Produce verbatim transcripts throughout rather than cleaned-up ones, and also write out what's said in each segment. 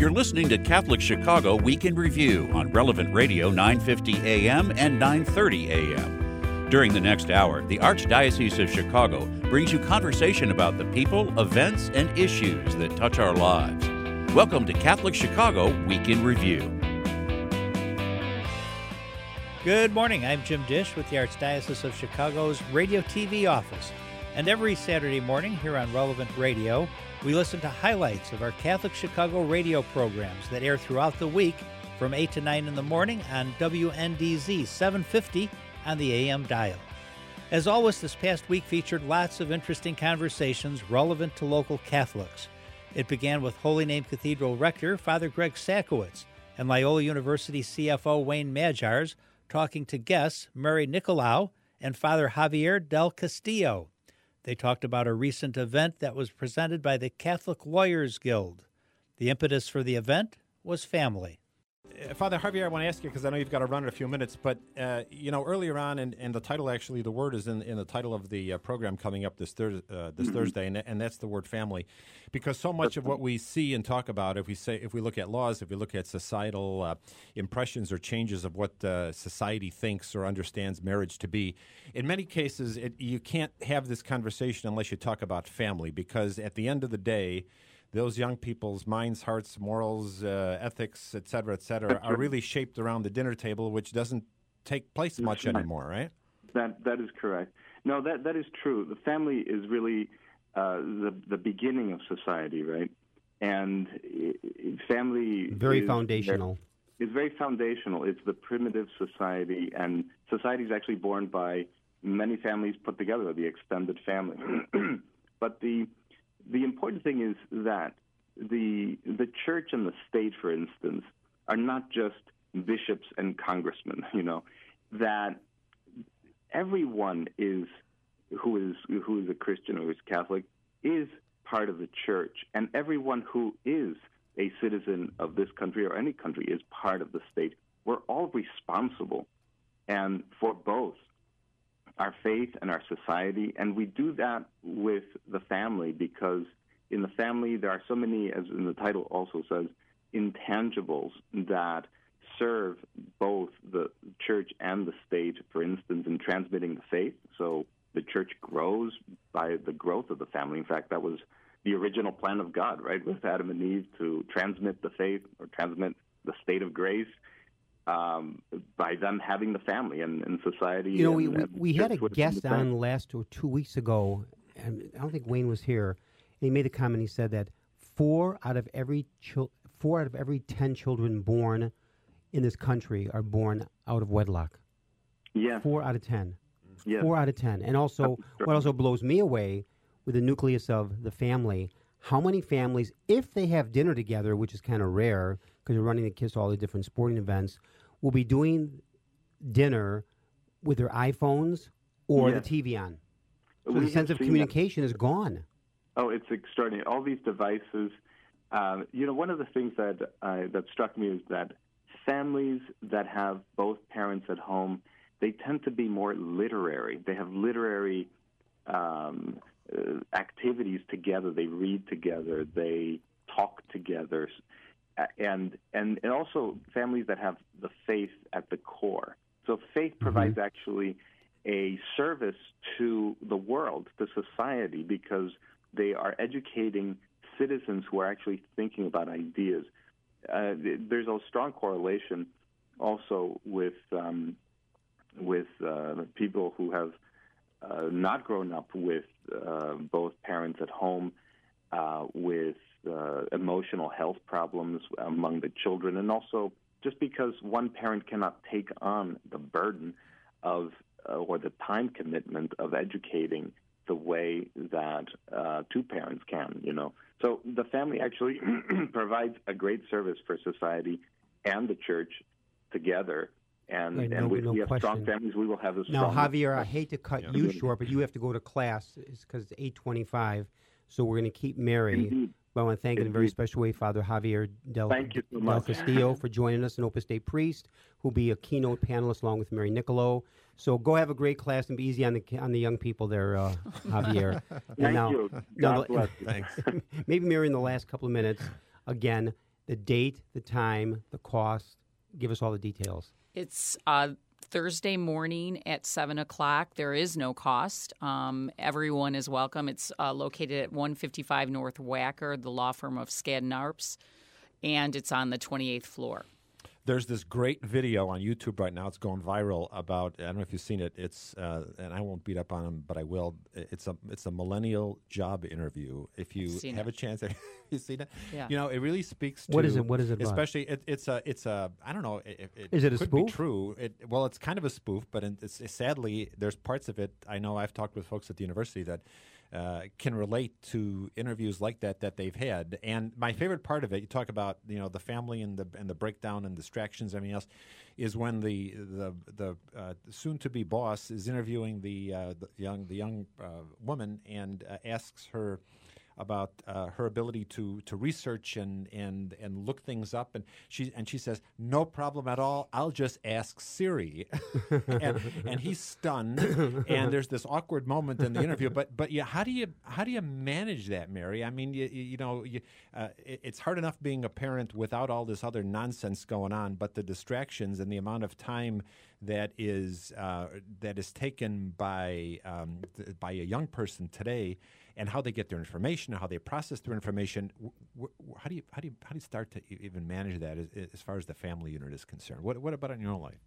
You're listening to Catholic Chicago Week in Review on Relevant Radio nine fifty A M and nine thirty A M. During the next hour, the Archdiocese of Chicago brings you conversation about the people, events, and issues that touch our lives. Welcome to Catholic Chicago Week in Review. Good morning. I'm Jim Dish with the Archdiocese of Chicago's Radio T V office. And every Saturday morning here on Relevant Radio, we listen to highlights of our Catholic Chicago radio programs that air throughout the week from eight to nine in the morning on W N D Z seven fifty on the A M dial. As always, this past week featured lots of interesting conversations relevant to local Catholics. It began with Holy Name Cathedral Rector Father Greg Sakowicz and Loyola University C F O Wayne Majars talking to guests Mary Nicolau and Father Javier del Castillo. They talked about a recent event that was presented by the Catholic Lawyers Guild. The impetus for the event was family. Uh, Father Javier, I want to ask you, because I know you've got to run in a few minutes, but, uh, you know, earlier on, and, and the title, actually, the word is in, in the title of the uh, program coming up this, thir- uh, this mm-hmm. Thursday, and, and that's the word family. Because so much of what we see and talk about, if we say, if we look at laws, if we look at societal uh, impressions or changes of what uh, society thinks or understands marriage to be, in many cases, it, you can't have this conversation unless you talk about family, because at the end of the day, those young people's minds, hearts, morals, uh, ethics, et cetera, et cetera, are really shaped around the dinner table, which doesn't take place much That's right. anymore, right? That that is correct. No, that that is true. The family is really uh, the the beginning of society, right? And it, family very is, foundational. It's very foundational. It's the primitive society, and society is actually born by many families put together, the extended family. But the The important thing is that the the church and the state, for instance, are not just bishops and congressmen. You know, that everyone is who is who is a Christian or is Catholic is part of the church, and everyone who is a citizen of this country or any country is part of the state. We're all responsible, and for both our faith and our society, and we do that with the family because in the family there are so many, as in the title also says, intangibles that serve both the church and the state, for instance, in transmitting the faith. So the church grows by the growth of the family. In fact, that was the original plan of God, right, with Adam and Eve to transmit the faith or transmit the state of grace. Um, by them having the family and, and society. You know, and, we, we, and we had a guest on last or two weeks ago, and I don't think Wayne was here. And he made a comment. He said that four out of every chil- four out of every ten children born in this country are born out of wedlock. Yeah, four out of ten. Yes. Four out of ten. And also, what also blows me away with the nucleus of the family, how many families, if they have dinner together, which is kind of rare because you're running the kids to all the different sporting events, will be doing dinner with their iPhones or yes. the T V on. So we the sense of communication that. is gone. Oh, it's extraordinary. All these devices. Uh, you know, one of the things that uh, that struck me is that families that have both parents at home, they tend to be more literary. They have literary um, uh, activities together. They read together. They talk together. And, and and also families that have the faith at the core. So faith mm-hmm. provides actually a service to the world, to society, because they are educating citizens who are actually thinking about ideas. Uh, there's a strong correlation also with um, with uh, people who have uh, not grown up with uh, both parents at home, uh, with Uh, emotional health problems among the children, and also just because one parent cannot take on the burden of uh, or the time commitment of educating the way that uh, two parents can, you know. So the family actually provides a great service for society and the church together. And, right, and no, we, no we have question. strong families. We will have a now, strong... Now, Javier, I hate to cut yeah. you short, but you have to go to class. It's because it's eight twenty-five, so we're going to keep Mary. Indeed. But I want to thank in a very special way Father Javier del, Thank you so del much. Castillo for joining us, an Opus Dei priest, who'll be a keynote panelist along with Mary Nicolau. So go have a great class and be easy on the on the young people there, uh, Javier. Thank now, you. Now, God bless you. Thanks. maybe Mary, in the last couple of minutes, again, the date, the time, the cost. Give us all the details. It's uh, Thursday morning at seven o'clock. There is no cost. Um, everyone is welcome. It's uh, located at one fifty-five North Wacker, the law firm of Skadden Arps, and it's on the twenty-eighth floor. There's this great video on YouTube right now. It's going viral about, I don't know if you've seen it. It's, uh, and I won't beat up on him, but I will. It's a it's a millennial job interview. If you Seen have it. a chance, you seen it? Yeah. You know, it really speaks to. What is it? What is it about? Especially, it, it's a, it's a, I don't know. It, it Is it a could spoof? Be true. It, well, it's kind of a spoof, but it's, it's, sadly, there's parts of it. I know I've talked with folks at the university that Uh, can relate to interviews like that that they've had. And my favorite part of it, you talk about, you know, the family and the and the breakdown and distractions, everything else, is when the the the uh, soon-to-be boss is interviewing the, uh, the young the young uh, woman and uh, asks her about uh, her ability to to research and, and and look things up, and she and she says, "No problem at all. I'll just ask Siri," and, and he's stunned. And there's this awkward moment in the interview. But but yeah, how do you how do you manage that, Mary? I mean, you you know, you, uh, it, it's hard enough being a parent without all this other nonsense going on, but the distractions and the amount of time that is uh, that is taken by um, th- by a young person today, and how they get their information, how they process their information. W- w- how do you how do you how do you start to e- even manage that as, as far as the family unit is concerned? What what about in your own life?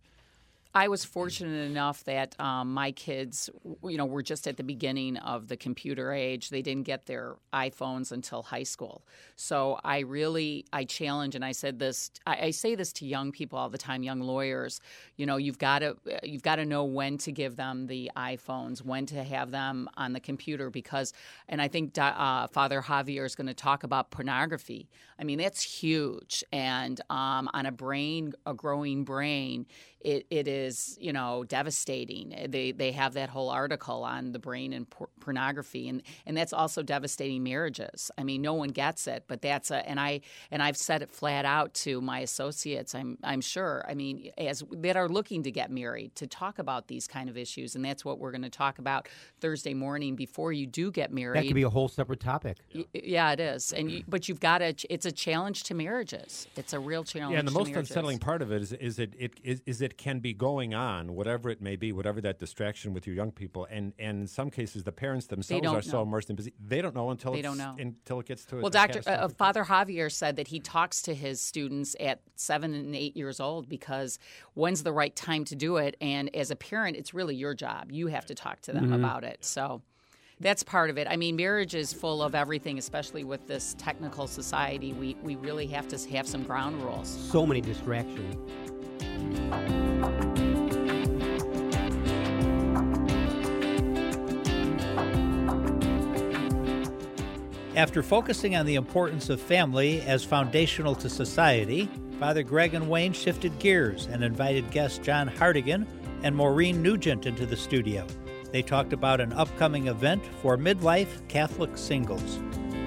I was fortunate enough that um, my kids, you know, were just at the beginning of the computer age. They didn't get their iPhones until high school. So I really, I challenge, and I said this, I, I say this to young people all the time, young lawyers. You know, you've got to, you've got to know when to give them the iPhones, when to have them on the computer, because, and I think uh, Father Javier is going to talk about pornography. I mean, that's huge, and um, on a brain, a growing brain, it, it is, you know, devastating. They they have that whole article on the brain and por- pornography, and, and that's also devastating marriages. I mean, no one gets it, but that's a, and I and I've said it flat out to my associates. I'm I'm sure. I mean, as that are looking to get married, to talk about these kind of issues, and that's what we're going to talk about Thursday morning before you do get married. That could be a whole separate topic. Y- yeah, it is, and you, but you've got to. It's a challenge to marriages. It's a real challenge. Yeah, and the to most marriages. unsettling part of it is is it, it is, is it can be going on, whatever it may be, whatever that distraction with your young people, and, and in some cases the parents themselves don't are so know. immersed in busy, they don't know until They it's, don't know. until it gets to. Well, a, Doctor a uh, catastrophic- Father Javier said that he talks to his students at seven and eight years old because when's the right time to do it, and as a parent, it's really your job. You have to talk to them Mm-hmm. about it. So. That's part of it. I mean, marriage is full of everything, especially with this technical society. We we really have to have some ground rules. So many distractions. After focusing on the importance of family as foundational to society, Father Greg and Wayne shifted gears and invited guests John Hardigan and Maureen Nugent into the studio. They talked about an upcoming event for midlife Catholic singles.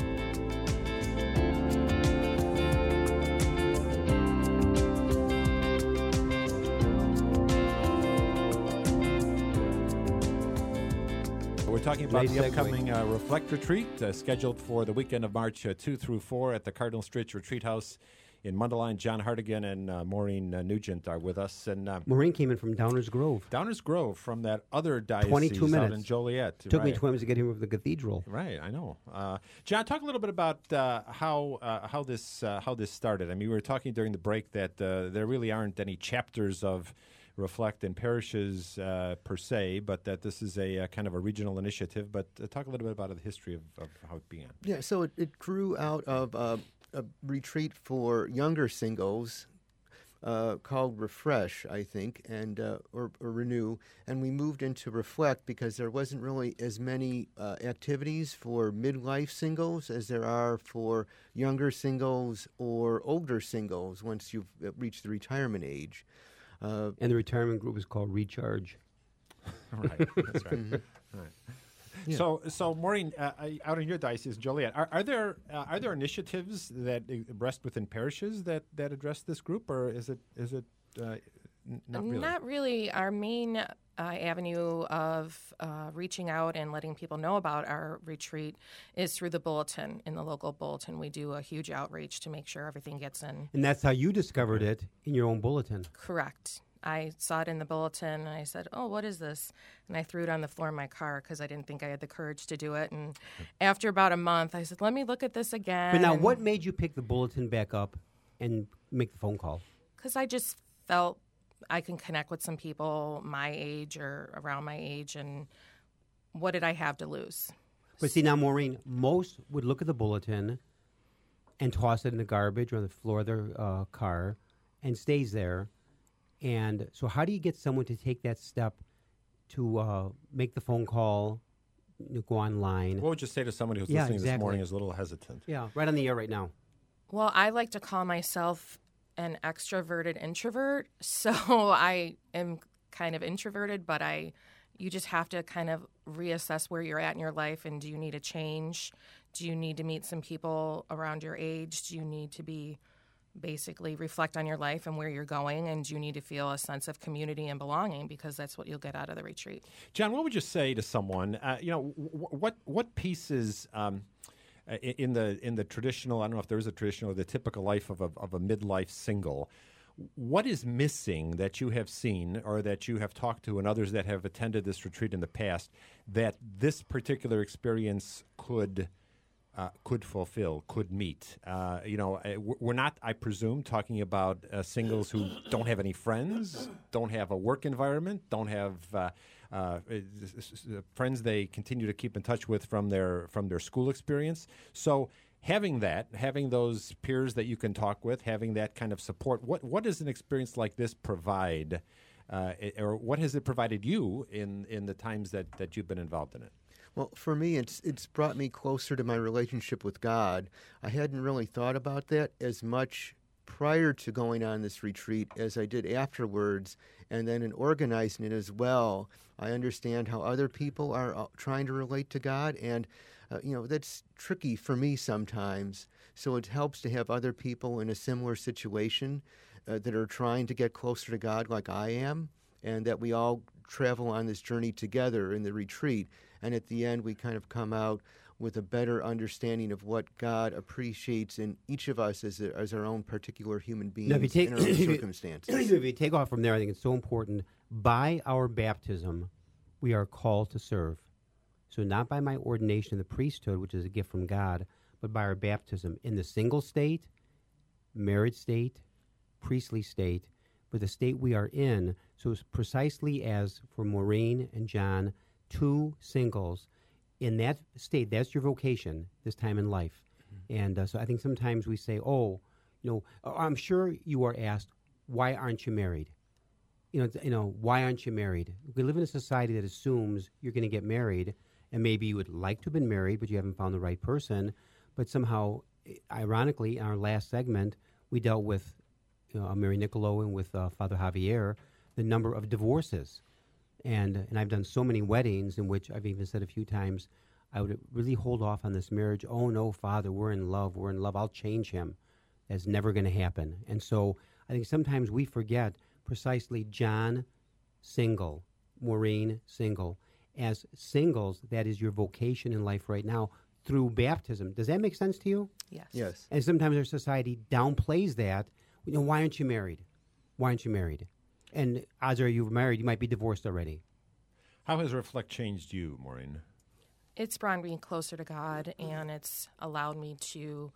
We're talking about Nice the segue. upcoming uh, Reflect Retreat, uh, scheduled for the weekend of March uh, two through four at the Cardinal Stritch Retreat House in Mundelein. John Hardigan and uh, Maureen uh, Nugent are with us. And uh, Maureen came in from Downers Grove. Downers Grove from that other diocese twenty-two out minutes. in Joliet. Took right. me twenty minutes to get here from the cathedral. Right, I know. Uh, John, talk a little bit about uh, how uh, how this uh, how this started. I mean, we were talking during the break that uh, there really aren't any chapters of Reflect in parishes uh, per se, but that this is a uh, kind of a regional initiative. But uh, talk a little bit about the history of, of how it began. Yeah, so it, it grew out of uh, a retreat for younger singles uh, called Refresh, I think, and uh, or, or Renew, and we moved into Reflect because there wasn't really as many uh, activities for midlife singles as there are for younger singles or older singles once you've reached the retirement age. Uh, And the retirement group is called Recharge. Right, that's right. right. Yeah. So, so Maureen, uh, uh, out in your diocese, Joliet, are, are there uh, are there initiatives that uh, rest within parishes that, that address this group, or is it is it uh, n- not really? Not really. Our main uh, avenue of uh, reaching out and letting people know about our retreat is through the bulletin. In the local bulletin, we do a huge outreach to make sure everything gets in. And that's how you discovered it, in your own bulletin. Correct. I saw it in the bulletin, and I said, oh, what is this? And I threw it on the floor of my car because I didn't think I had the courage to do it. And after about a month, I said, let me look at this again. But now, what made you pick the bulletin back up and make the phone call? Because I just felt I can connect with some people my age or around my age, and what did I have to lose? But see, now, Maureen, most would look at the bulletin and toss it in the garbage or on the floor of their uh, car and stays there. And so how do you get someone to take that step to uh, make the phone call, go online? What would you say to somebody who's yeah, listening exactly. this morning is a little hesitant? Yeah, right on the air right now. Well, I like to call myself an extroverted introvert. So I am kind of introverted, but I, you just have to kind of reassess where you're at in your life, and do you need a change? Do you need to meet some people around your age? Do you need to be basically reflect on your life and where you're going, and you need to feel a sense of community and belonging, because that's what you'll get out of the retreat. John, what would you say to someone? Uh, you know, w- what what pieces um, in the in the traditional? I don't know if there is a traditional or the typical life of a of a midlife single. What is missing that you have seen or that you have talked to and others that have attended this retreat in the past that this particular experience could? Uh, could fulfill, could meet. Uh, you know, we're not, I presume, talking about uh, singles who don't have any friends, don't have a work environment, don't have uh, uh, friends they continue to keep in touch with from their from their school experience. So having that, having those peers that you can talk with, having that kind of support, what what does an experience like this provide, uh, or what has it provided you in, in the times that, that you've been involved in it? Well, for me, it's it's brought me closer to my relationship with God. I hadn't really thought about that as much prior to going on this retreat as I did afterwards, and then in organizing it as well. I understand how other people are uh, trying to relate to God, and uh, you know that's tricky for me sometimes. So it helps to have other people in a similar situation uh, that are trying to get closer to God, like I am, and that we all travel on this journey together in the retreat. And at the end, we kind of come out with a better understanding of what God appreciates in each of us as, a, as our own particular human beings now, if you take, in our own circumstances. If you take off from there, I think it's so important. By our baptism, we are called to serve. So not by my ordination in the priesthood, which is a gift from God, but by our baptism in the single state, married state, priestly state, but the state we are in. So it's precisely as for Maureen and John, two singles, in that state, that's your vocation this time in life. Mm-hmm. And uh, so I think sometimes we say, oh, you know, I'm sure you are asked, why aren't you married? You know, you know, why aren't you married? We live in a society that assumes you're going to get married, and maybe you would like to have been married, but you haven't found the right person. But somehow, ironically, in our last segment, we dealt with you know, Mary Nicolo and with uh, Father Javier, the number of divorces. And and I've done so many weddings in which I've even said a few times, I would really hold off on this marriage. Oh, no, Father, we're in love. We're in love. I'll change him. That's never going to happen. And so I think sometimes we forget precisely John, single, Maureen, single. As singles, that is your vocation in life right now through baptism. Does that make sense to you? Yes. Yes. And sometimes our society downplays that. You know, why aren't you married? Why aren't you married? And odds are you're married, you might be divorced already. How has Reflect changed you, Maureen? It's brought me closer to God, and it's allowed me to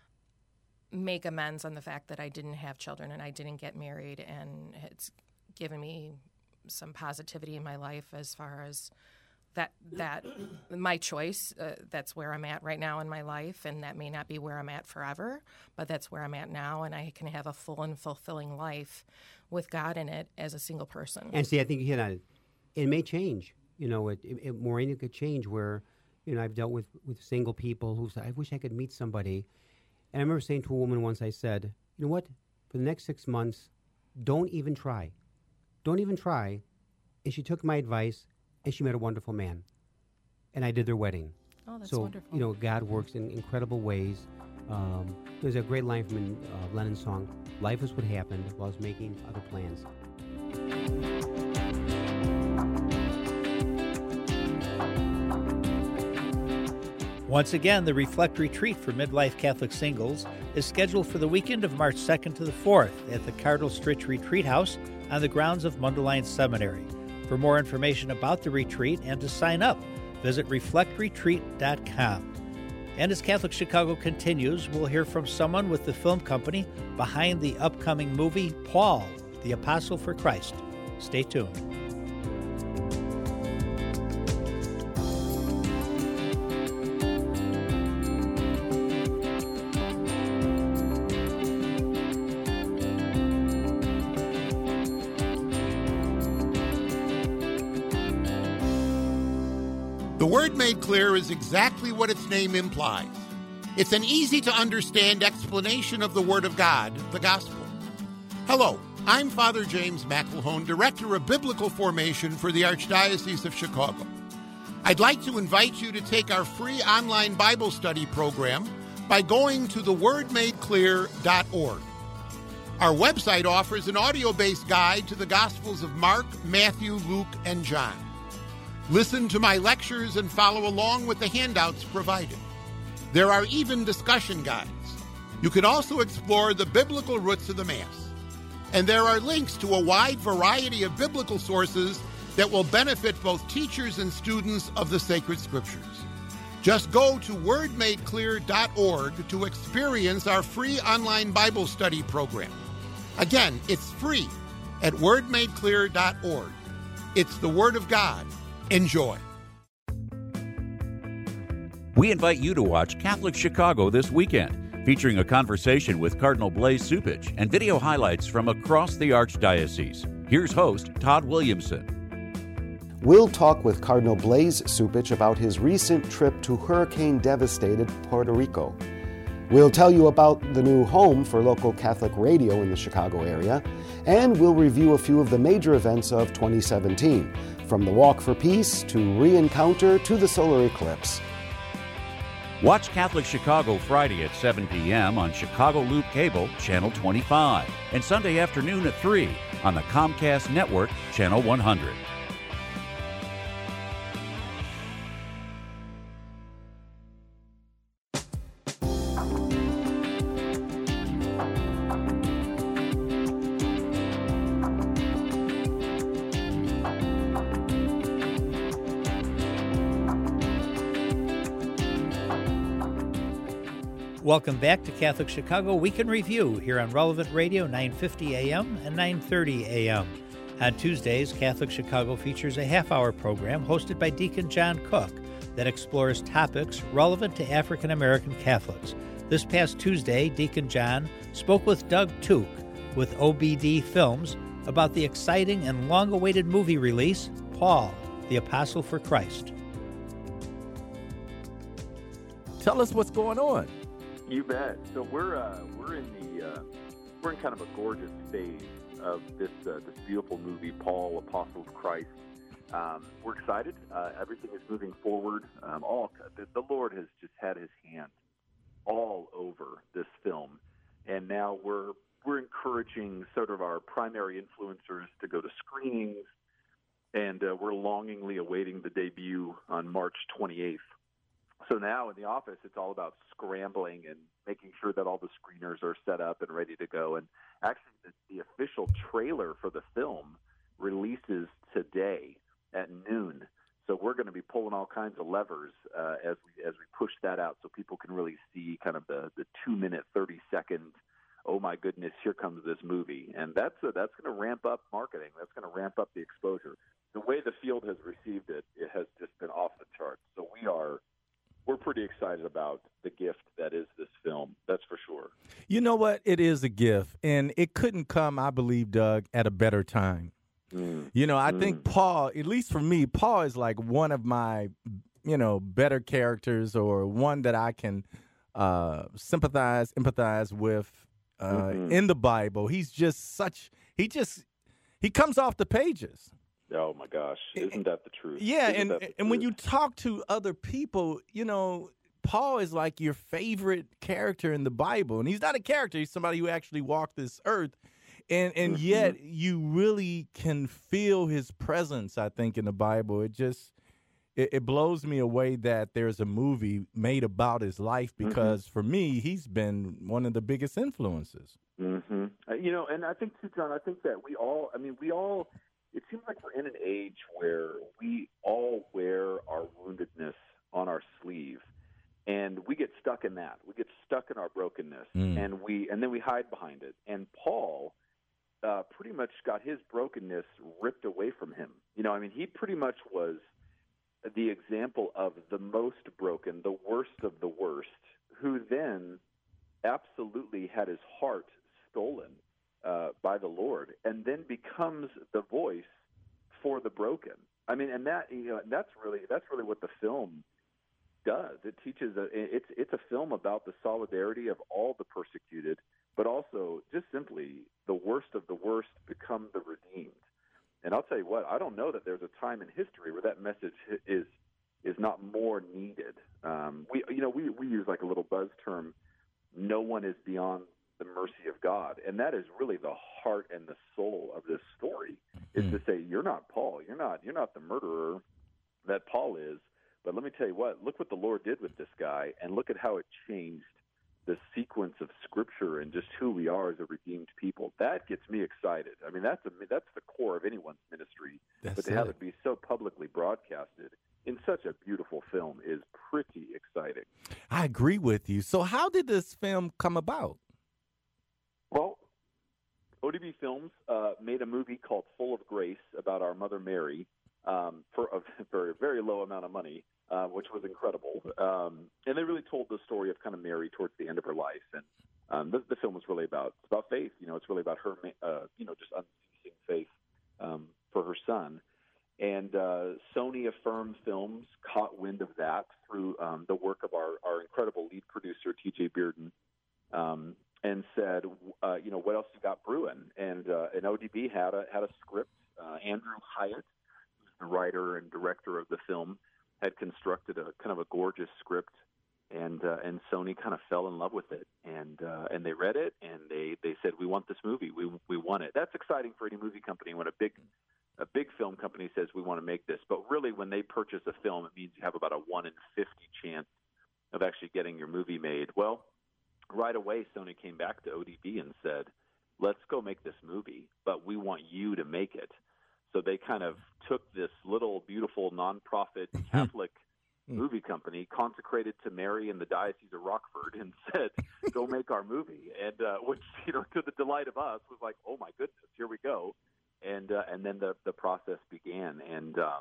make amends on the fact that I didn't have children and I didn't get married, and it's given me some positivity in my life as far as that that my choice. Uh, that's where I'm at right now in my life, and that may not be where I'm at forever, but that's where I'm at now, and I can have a full and fulfilling life with God in it as a single person. And see, I think you hit on it. It may change. You know, it, it, it Maureen, it could change where, you know, I've dealt with, with single people who say, I wish I could meet somebody. And I remember saying to a woman once, I said, you know what, for the next six months, don't even try. Don't even try. And she took my advice, and she met a wonderful man. And I did their wedding. Oh, that's so, wonderful. you know, God works in incredible ways. Um, there's a great line from uh, Lennon's song, life is what happened while I was making other plans. Once again, the Reflect Retreat for Midlife Catholic Singles is scheduled for the weekend of March second to the fourth at the Cardinal Stritch Retreat House on the grounds of Mundelein Seminary. For more information about the retreat and to sign up, visit reflect retreat dot com. And as Catholic Chicago continues, we'll hear from someone with the film company behind the upcoming movie Paul, the Apostle for Christ. Stay tuned. The Word Made Clear is exactly what its name implies. It's an easy-to-understand explanation of the Word of God, the Gospel. Hello, I'm Father James McElhone, Director of Biblical Formation for the Archdiocese of Chicago. I'd like to invite you to take our free online Bible study program by going to the word made clear dot org. Our website offers an audio-based guide to the Gospels of Mark, Matthew, Luke, and John. Listen to my lectures and follow along with the handouts provided. There are even discussion guides. You can also explore the biblical roots of the Mass. And there are links to a wide variety of biblical sources that will benefit both teachers and students of the sacred scriptures. Just go to word made clear dot org to experience our free online Bible study program. Again, it's free at word made clear dot org. It's the Word of God. Enjoy. We invite you to watch Catholic Chicago this weekend, featuring a conversation with Cardinal Blaise Cupich and video highlights from across the Archdiocese. Here's host Todd Williamson. We'll talk with Cardinal Blaise Cupich about his recent trip to hurricane-devastated Puerto Rico. We'll tell you about the new home for local Catholic radio in the Chicago area, and we'll review a few of the major events of twenty seventeen, from the Walk for Peace to Re-Encounter to the solar eclipse. Watch Catholic Chicago Friday at seven p.m. on Chicago Loop Cable, Channel twenty-five, and Sunday afternoon at three on the Comcast Network, Channel one hundred. Welcome back to Catholic Chicago Week in Review here on Relevant Radio nine fifty A M and nine thirty A M. On Tuesdays, Catholic Chicago features a half-hour program hosted by Deacon John Cook that explores topics relevant to African American Catholics. This past Tuesday, Deacon John spoke with Doug Tuke with O B D Films about the exciting and long-awaited movie release, Paul, the Apostle for Christ. Tell us what's going on. You bet. So we're uh, we're in the uh, we're in kind of a gorgeous phase of this uh, this beautiful movie, Paul, Apostle of Christ. Um, we're excited. Uh, everything is moving forward. Um, all the, the Lord has just had His hand all over this film, and now we're we're encouraging sort of our primary influencers to go to screenings, and uh, we're longingly awaiting the debut on March twenty-eighth. So now in the office, it's all about scrambling and making sure that all the screeners are set up and ready to go. And actually, the, the official trailer for the film releases today at noon. So we're going to be pulling all kinds of levers uh, as we as we push that out, so people can really see kind of the the two minute, thirty second. Oh my goodness, here comes this movie, and that's a, that's going to ramp up marketing. That's going to ramp up the exposure. The way the field has received it, it has just been off the charts. So we are. We're pretty excited about the gift that is this film, that's for sure. You know what? It is a gift, and it couldn't come, I believe, Doug, at a better time. Mm. You know, I mm. think Paul, at least for me, Paul is like one of my, you know, better characters, or one that I can uh, sympathize, empathize with uh, mm-hmm. in the Bible. He's just such, he just, he comes off the pages. Oh, my gosh. Isn't that the truth? Yeah, Isn't and and truth? when you talk to other people, you know, Paul is like your favorite character in the Bible. And he's not a character. He's somebody who actually walked this earth. And and mm-hmm. yet you really can feel his presence, I think, in the Bible. It just, it, it blows me away that there's a movie made about his life because mm-hmm. for me, he's been one of the biggest influences. Mm-hmm. Uh, you know, and I think, too, John, I think that we all, I mean, we all, it seems like we're in an age where we all wear our woundedness on our sleeve, and we get stuck in that. We get stuck in our brokenness, mm. and we, and then we hide behind it. And Paul uh, pretty much got his brokenness ripped away from him. You know, I mean, he pretty much was the example of the most broken, the worst of the worst, who then absolutely had his heart stolen uh, by the Lord, and then becomes the voice for the broken. I mean, and that you know, that's really that's really what the film does. It teaches a, it's it's a film about the solidarity of all the persecuted, but also just simply the worst of the worst become the redeemed. And I'll tell you what, I don't know that there's a time in history where that message is is not more needed. Um, we, you know, we, we use like a little buzz term, no one is beyond the mercy of God. And that is really the heart and the soul of this story, is mm. to say, you're not Paul. You're not, you're not the murderer that Paul is. But let me tell you what, look what the Lord did with this guy, and look at how it changed the sequence of Scripture and just who we are as a redeemed people. That gets me excited. I mean, that's a, that's the core of anyone's ministry. That's but to it. have it be so publicly broadcasted in such a beautiful film is pretty exciting. I agree with you. So how did this film come about? Well, O D B Films uh, made a movie called Full of Grace about our Mother Mary um, for a very, very low amount of money. Uh, which was incredible. Um, and they really told the story of kind of Mary towards the end of her life. And um, the, the film was really about it's about faith. You know, it's really about her, uh, you know, just unceasing faith um, for her son. And uh, Sony Affirmed Films caught wind of that through um, the work of our, our incredible lead producer, T J Bearden, um, and said, uh, you know, what else you got brewing? And, uh, and O D B had a, had a script. Uh, Andrew Hyatt, who's the writer and director of the film, had constructed a kind of a gorgeous script, and uh, and Sony kind of fell in love with it, and uh, and they read it, and they, they said, we want this movie, we we want it. That's exciting for any movie company when a big a big film company says we want to make this. But really, when they purchase a film, it means you have about a one in fifty chance of actually getting your movie made. Well, right away, Sony came back to O D B and said, let's go make this movie, but we want you to make it. So they kind of took this little, beautiful, nonprofit Catholic movie company consecrated to Mary and the Diocese of Rockford and said, go make our movie. And uh, which, you know, to the delight of us was like, oh, my goodness, here we go. And uh, and then the, the process began. And um,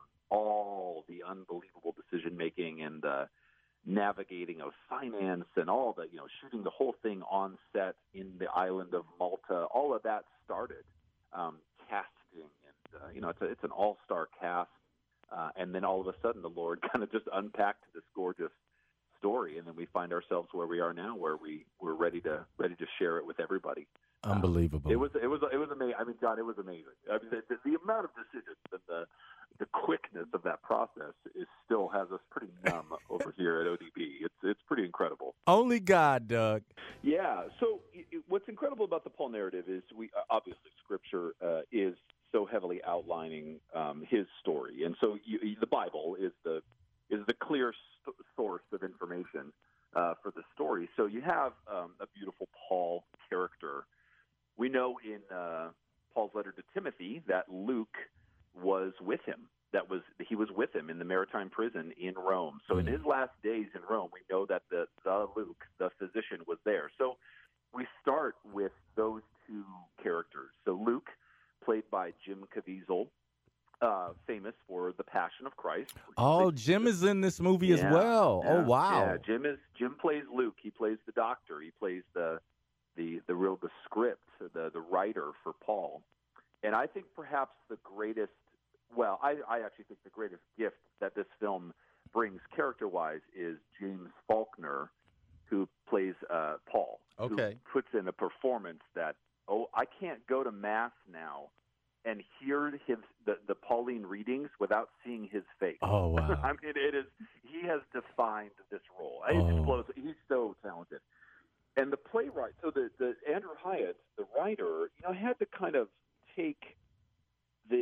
all the unbelievable decision-making and the navigating of finance and all the, you know, shooting the whole thing on set in the island of Malta, all of that started. Um, casting. Uh, you know, it's a, it's an all-star cast, uh, and then all of a sudden the Lord kind of just unpacked this gorgeous story, and then we find ourselves where we are now, where we we're ready to ready to share it with everybody. Unbelievable. Um, it was it was it was amazing. I mean, John, it was amazing. I mean, the, the, the amount of decisions and the the quickness of that process is still has us pretty numb over here at O D B. It's it's pretty incredible. Only God, Doug. Yeah. So it, what's incredible about the Paul narrative is we obviously Scripture uh, is so heavily outlining um, his story, and so you, the Bible is the is the clear st- source of information uh, for the story. So you have um, a beautiful Paul character. We know in uh, Paul's letter to Timothy that Luke was with him. That was he was with him in the maritime prison in Rome. So in his last days in Rome, we know that the, the Luke, the physician, was there. So we start with those two characters. So Luke, played by Jim Caviezel, uh, famous for The Passion of Christ. Oh, Jim is in this movie yeah, as well. Yeah, oh, wow. Yeah, Jim is Jim plays Luke. He plays the doctor. He plays the the the real the script, the the writer for Paul. And I think perhaps the greatest, well, I, I actually think the greatest gift that this film brings character-wise is James Faulkner, who plays uh, Paul. Okay. Who puts in a performance that, oh, I can't go to Mass now and hear his the, the Pauline readings without seeing his face. Oh, wow. I mean, it is, he has defined this role. Oh. It's explosive. He's so talented. And the playwright, so the, the Andrew Hyatt, the writer, you know, had to kind of take the the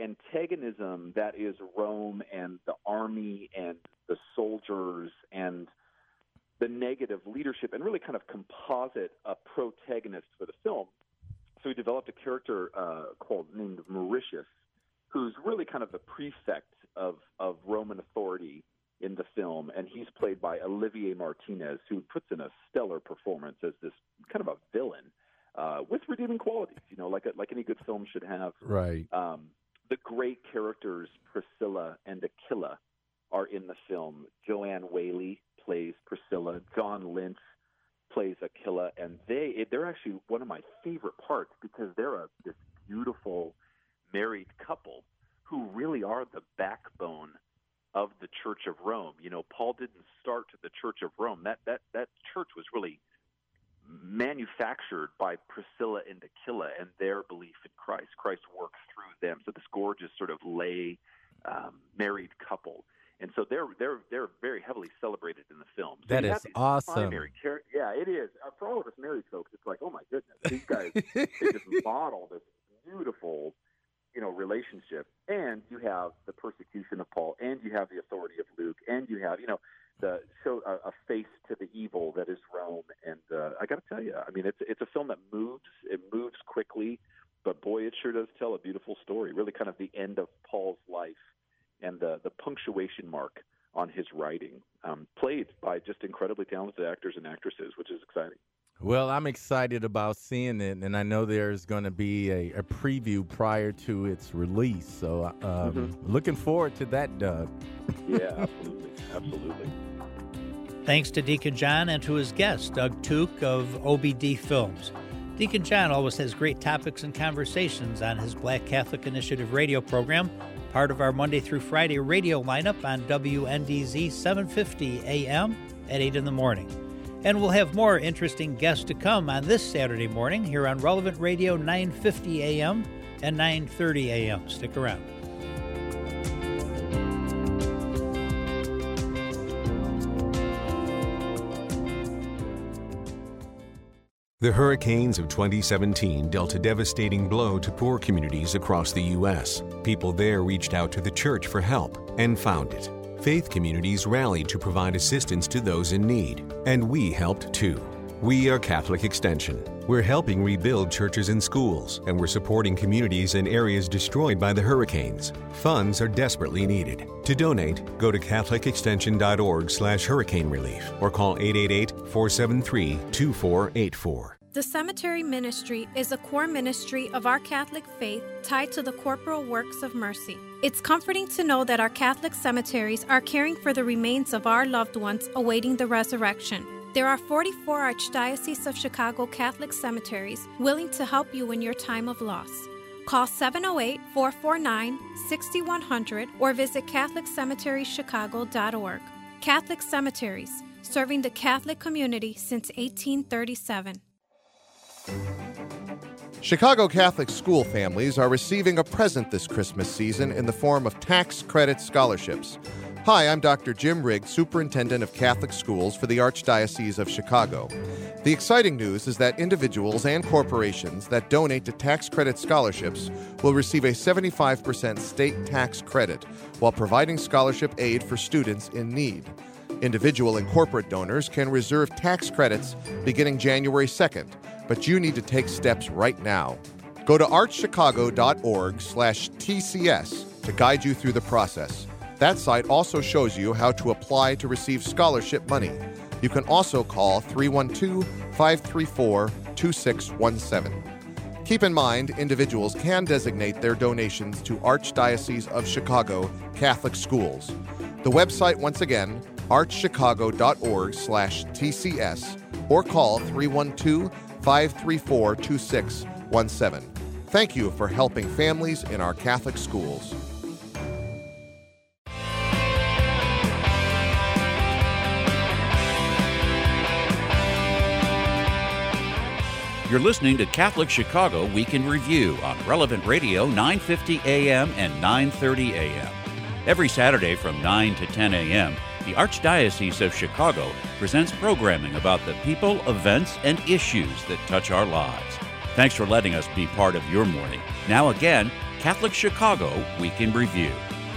antagonism that is Rome and the army and the soldiers and the negative leadership, and really kind of composite a protagonist for the film. So we developed a character uh, called named Mauritius, who's really kind of the prefect of, of Roman authority in the film, and he's played by Olivier Martinez, who puts in a stellar performance as this kind of a villain uh, with redeeming qualities, you know, like a, like any good film should have. Right. Um, the great characters Priscilla and Aquila are in the film. Joanne Whaley plays Priscilla. John Lynch plays Aquila, and they they're actually one of my favorite parts because they're a this beautiful married couple who really are the backbone of the Church of Rome. You know, Paul didn't start the Church of Rome. That that that church was really manufactured by Priscilla and Aquila and their belief in Christ. Christ worked through them. So this gorgeous sort of lay um, married couple. And so they're they're they're very heavily celebrated in the film. So that is awesome. Char- yeah, it is. Uh, for all of us married folks, it's like, oh my goodness, these guys they just model this beautiful, you know, relationship. And you have the persecution of Paul, and you have the authority of Luke, and you have, you know, the show a, a face to the evil that is Rome. And uh, I got to tell you, I mean, it's it's a film that moves. It moves quickly, but boy, it sure does tell a beautiful story. Really, kind of the end of Paul's life. And the, the punctuation mark on his writing, um, played by just incredibly talented actors and actresses, which is exciting. Well, I'm excited about seeing it, and I know there's going to be a, a preview prior to its release. So um, mm-hmm. looking forward to that, Doug. Yeah, absolutely. Absolutely. Thanks to Deacon John and to his guest, Doug Tuch of O B D Films. Deacon John always has great topics and conversations on his Black Catholic Initiative radio program, part of our Monday through Friday radio lineup on W N D Z seven fifty A M at eight in the morning. And we'll have more interesting guests to come on this Saturday morning here on Relevant Radio nine fifty A M and nine thirty A M. Stick around. The hurricanes of twenty seventeen dealt a devastating blow to poor communities across the U S People there reached out to the church for help and found it. Faith communities rallied to provide assistance to those in need, and we helped too. We are Catholic Extension. We're helping rebuild churches and schools, and we're supporting communities in areas destroyed by the hurricanes. Funds are desperately needed. To donate, go to catholic extension dot org slash hurricane relief or call eight eight eight, four seven three, two four eight four. The Cemetery Ministry is a core ministry of our Catholic faith tied to the corporal works of mercy. It's comforting to know that our Catholic cemeteries are caring for the remains of our loved ones awaiting the resurrection. There are forty-four Archdiocese of Chicago Catholic cemeteries willing to help you in your time of loss. Call seven oh eight, four four nine, six one zero zero or visit catholic cemeteries chicago dot org. Catholic Cemeteries, serving the Catholic community since eighteen thirty-seven. Chicago Catholic school families are receiving a present this Christmas season in the form of tax credit scholarships. Hi, I'm Doctor Jim Rigg, Superintendent of Catholic Schools for the Archdiocese of Chicago. The exciting news is that individuals and corporations that donate to tax credit scholarships will receive a seventy-five percent state tax credit while providing scholarship aid for students in need. Individual and corporate donors can reserve tax credits beginning January second, but you need to take steps right now. Go to arch chicago dot org slash T C S to guide you through the process. That site also shows you how to apply to receive scholarship money. You can also call three one two, five three four, two six one seven. Keep in mind, individuals can designate their donations to Archdiocese of Chicago Catholic Schools. The website, once again, arch chicago dot org slash T C S, or call three one two, five three four, two six one seven. Thank you for helping families in our Catholic schools. You're listening to Catholic Chicago Week in Review on Relevant Radio nine fifty A M and nine thirty A M. Every Saturday from nine to ten A M, the Archdiocese of Chicago presents programming about the people, events, and issues that touch our lives. Thanks for letting us be part of your morning. Now again, Catholic Chicago Week in Review.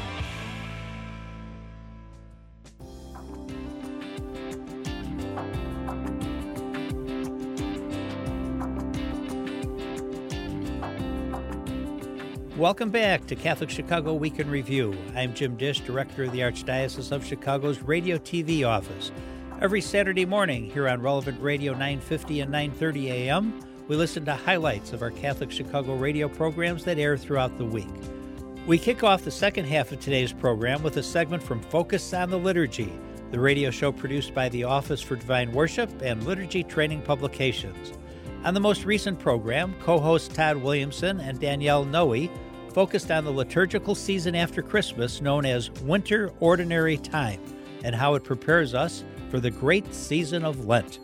Welcome back to Catholic Chicago Week in Review. I'm Jim Dish, Director of the Archdiocese of Chicago's Radio T V office. Every Saturday morning here on Relevant Radio nine fifty and nine thirty a m, we listen to highlights of our Catholic Chicago radio programs that air throughout the week. We kick off the second half of today's program with a segment from Focus on the Liturgy, the radio show produced by the Office for Divine Worship and Liturgy Training Publications. On the most recent program, co-hosts Todd Williamson and Danielle Noe focused on the liturgical season after Christmas known as Winter Ordinary Time and how it prepares us for the great season of Lent.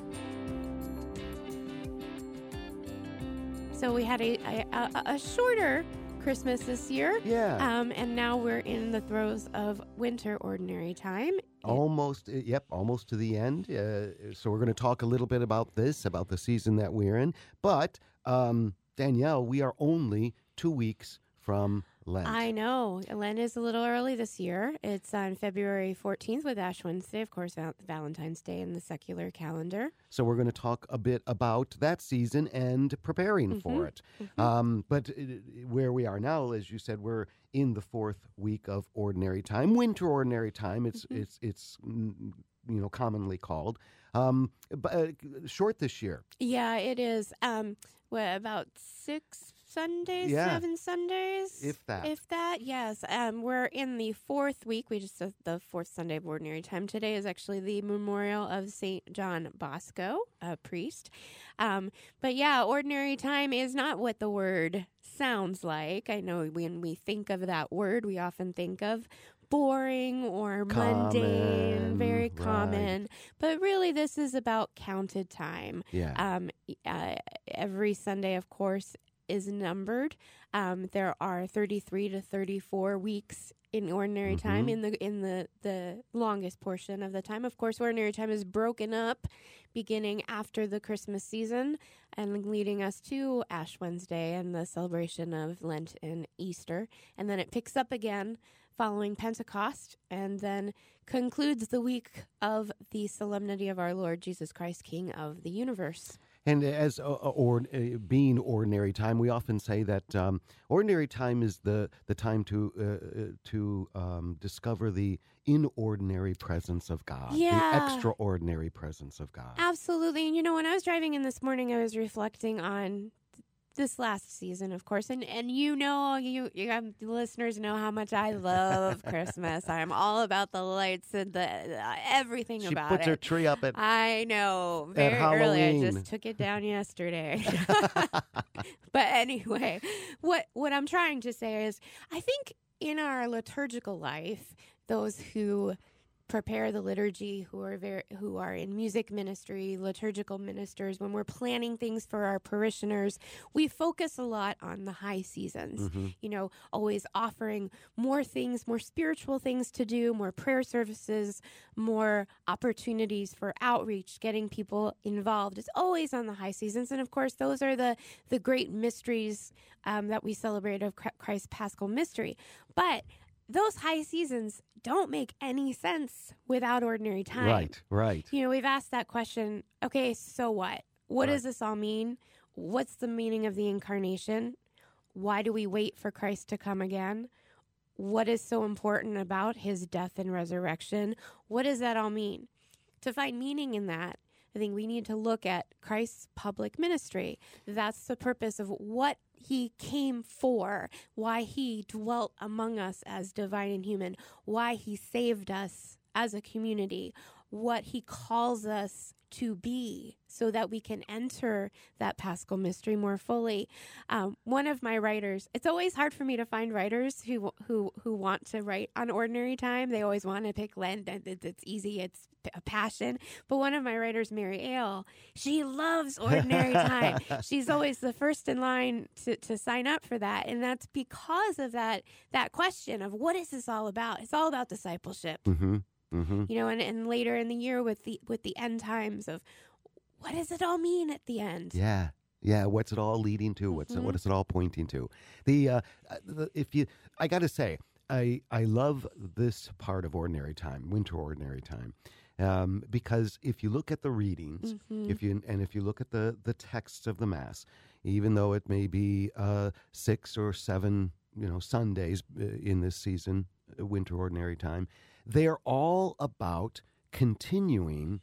So we had a, a, a shorter Christmas this year. Yeah. Um, and now we're in the throes of Winter Ordinary Time. Almost, uh, yep, almost to the end. Uh, so we're going to talk a little bit about this, about the season that we're in. But, um, Danielle, we are only two weeks from Lent. I know. Lent is a little early this year. It's on February fourteenth with Ash Wednesday, of course, val- Valentine's Day in the secular calendar. So we're going to talk a bit about that season and preparing Mm-hmm. for it. Mm-hmm. Um, but uh, where we are now, as you said, we're in the fourth week of Ordinary Time, Winter Ordinary Time. It's Mm-hmm. it's it's mm, you know commonly called. Um, but uh, short this year. Yeah, it is. Um, what, about six Sundays, Yeah. seven Sundays? If that. If that, yes. Um, we're in the fourth week. We just did the fourth Sunday of Ordinary Time. Today is actually the memorial of Saint John Bosco, a priest. Um, but yeah, Ordinary Time is not what the word sounds like. I know when we think of that word, we often think of boring or mundane, Common, very right. common. But really, this is about counted time. Yeah. Um, uh, every Sunday, of course, is numbered. Um, there are thirty-three to thirty-four weeks in Ordinary Mhm. Time in the in the, the longest portion of the time. Of course, Ordinary Time is broken up beginning after the Christmas season and leading us to Ash Wednesday and the celebration of Lent and Easter. And then it picks up again following Pentecost and then concludes the week of the Solemnity of our Lord Jesus Christ, King of the universe. And as uh, or uh, being ordinary time, we often say that um, ordinary time is the the time to uh, to um, discover the inordinary presence of God, Yeah. the extraordinary presence of God. Absolutely. And you know, when I was driving in this morning, I was reflecting on this last season, of course, and and you know, you, you um, listeners know how much I love Christmas. I'm all about the lights and the uh, everything She about puts it. her tree up at I know, at very early. I Halloween. just took it down yesterday. But anyway, what what I'm trying to say is, I think in our liturgical life, those who prepare the liturgy, who are very, who are in music ministry, liturgical ministers, when we're planning things for our parishioners, we focus a lot on the high seasons. Mm-hmm. You know, always offering more things, more spiritual things to do, more prayer services, more opportunities for outreach, getting people involved. It's always on the high seasons. And of course, those are the, the great mysteries um, that we celebrate of Christ's Paschal mystery. But those high seasons don't make any sense without ordinary time. Right, right. You know, we've asked that question, okay, so what? What Right. does this all mean? What's the meaning of the incarnation? Why do we wait for Christ to come again? What is so important about his death and resurrection? What does that all mean? To find meaning in that, I think we need to look at Christ's public ministry. That's the purpose of what he came for, why he dwelt among us as divine and human, why he saved us as a community, what he calls us to be so that we can enter that Paschal mystery more fully. Um, one of my writers, it's always hard for me to find writers who who who want to write on ordinary time. They always want to pick Lent. It's, it's easy. It's a passion. But one of my writers, Mary Ale, she loves ordinary time. She's always the first in line to, to sign up for that. And that's because of that that question of what is this all about? It's all about discipleship. Mm-hmm. Mm-hmm. You know, and, and later in the year with the with the end times of what does it all mean at the end? Yeah. Yeah, what's it all leading to? What's Mhm. what is it all pointing to? The, uh, uh, the if you, I got to say, I I love this part of ordinary time, winter ordinary time, um, because if you look at the readings, Mhm. if you and if you look at the the texts of the Mass, even though it may be uh, six or seven, you know, Sundays uh, in this season, uh, winter ordinary time, they're all about continuing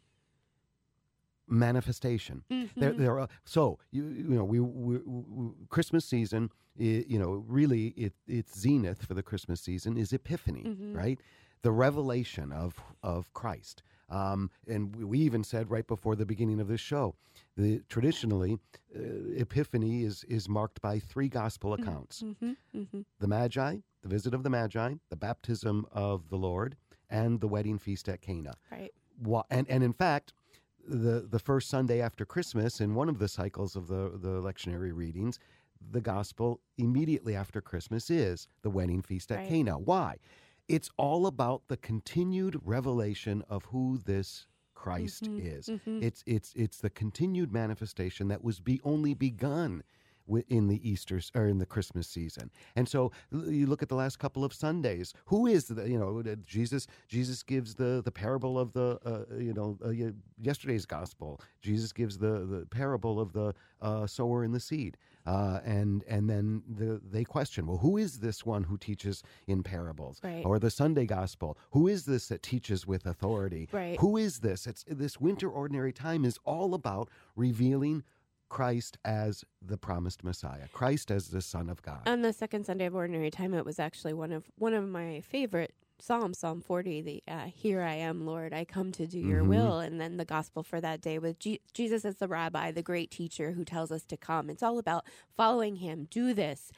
manifestation. They're, Mhm. they're, uh, so you you know we, we, we Christmas season, i- you know, really it its zenith for the Christmas season is Epiphany, Mhm. right? The revelation of of Christ. Um, and we, we even said right before the beginning of this show, the traditionally uh, Epiphany is is marked by three gospel accounts: Mhm. Mhm. the Magi, the visit of the Magi, the baptism of the Lord, and the wedding feast at Cana. Right. Wha- And and in fact, the the first Sunday after Christmas, in one of the cycles of the the lectionary readings, the gospel immediately after Christmas is the wedding feast at Right. Cana. Why? It's all about the continued revelation of who this Christ Mhm. is. Mhm. It's it's it's the continued manifestation that was be only begun wi- in the Easter s- or in the Christmas season. And so l- you look at the last couple of Sundays. Who is the you know uh, Jesus? Jesus gives the the parable of the uh, you know uh, y- yesterday's gospel. Jesus gives the the parable of the uh, sower and the seed. Uh, and and then the, they question, well, who is this one who teaches in parables? Right. Or the Sunday gospel? Who is this that teaches with authority? Right. Who is this? It's this winter ordinary time is all about revealing Christ as the promised Messiah, Christ as the Son of God. On the second Sunday of Ordinary Time, it was actually one of one of my favorite Psalms, Psalm forty. The uh, "Here I am, Lord, I come to do Your Mhm. will," and then the gospel for that day with Je- Jesus as the Rabbi, the great teacher who tells us to come. It's all about following Him. Do this.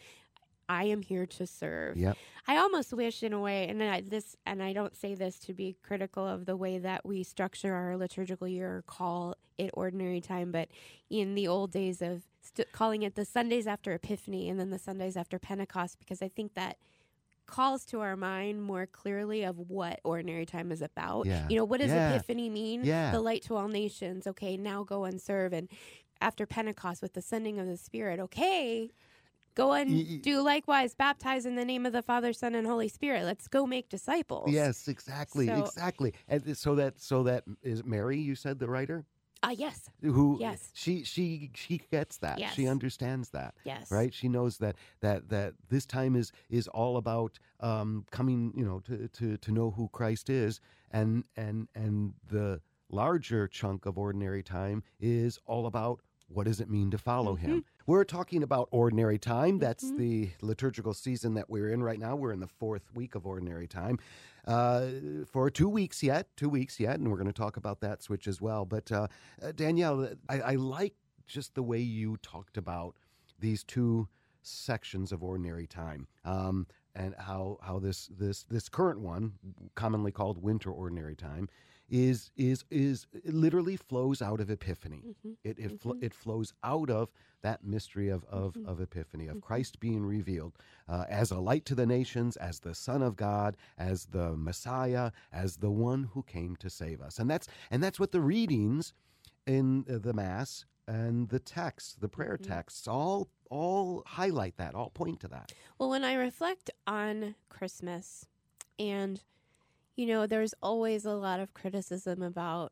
I am here to serve. Yep. I almost wish, in a way, and I, this, and I don't say this to be critical of the way that we structure our liturgical year or call it Ordinary Time, but in the old days of st- calling it the Sundays after Epiphany and then the Sundays after Pentecost, because I think that calls to our mind more clearly of what Ordinary Time is about. Yeah. You know, what does Yeah. Epiphany mean? Yeah. The light to all nations. Okay, now go and serve. And after Pentecost with the sending of the Spirit, okay, go and Y- y- do likewise, baptize in the name of the Father, Son, and Holy Spirit. Let's go make disciples. Yes, exactly, So- exactly. And th- so that so that is Mary. You said the writer. Ah, yes. Who Yes. she she she gets that. Yes. She understands that. Yes. Right? She knows that that that this time is is all about um coming, you know, to to to know who Christ is, and and and the larger chunk of ordinary time is all about what does it mean to follow him. We're talking about ordinary time. That's the liturgical season that we're in right now. We're in the fourth week of ordinary time. Uh, for two weeks yet, two weeks yet, and we're going to talk about that switch as well. But uh, uh, Danielle, I, I like just the way you talked about these two sections of ordinary time, um, and how how this this this current one, commonly called winter ordinary time, is is is it literally flows out of Epiphany. Mhm. It it, flo- Mhm. it flows out of that mystery of of, Mhm. of Epiphany, of Mhm. Christ being revealed uh, as a light to the nations, as the Son of God, as the Messiah, as the one who came to save us. And that's and that's what the readings in uh, the Mass and the texts, the prayer Mhm. texts, all all highlight that, all point to that. Well, when I reflect on Christmas, and, you know, there's always a lot of criticism about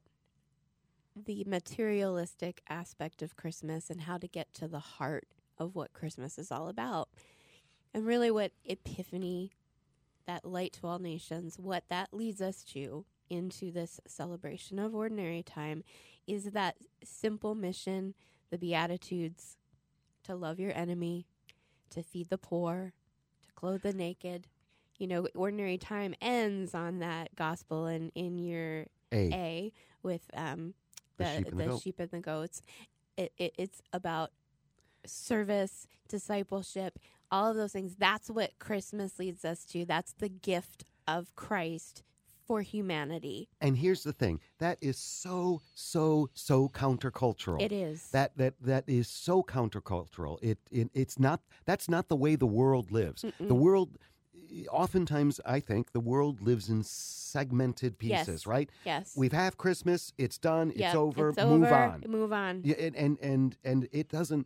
the materialistic aspect of Christmas and how to get to the heart of what Christmas is all about. And really, what Epiphany, that light to all nations, what that leads us to into this celebration of ordinary time is that simple mission, the Beatitudes, to love your enemy, to feed the poor, to clothe the naked. You know, ordinary time ends on that gospel in, in your A. A with um, The the, sheep and the the goat. sheep and the goats. It, it, it's about service, discipleship, all of those things. That's what Christmas leads us to. That's the gift of Christ for humanity. And here's the thing, that is so, so, so countercultural. It is. That that that is so countercultural. It, it it's not that's not the way the world lives. Mm-mm. The world oftentimes, I think, the world lives in segmented pieces, Yes. right? Yes. We've had Christmas, it's done, Yep, it's over, it's move over, on. Move on. Yeah, and, and and and it doesn't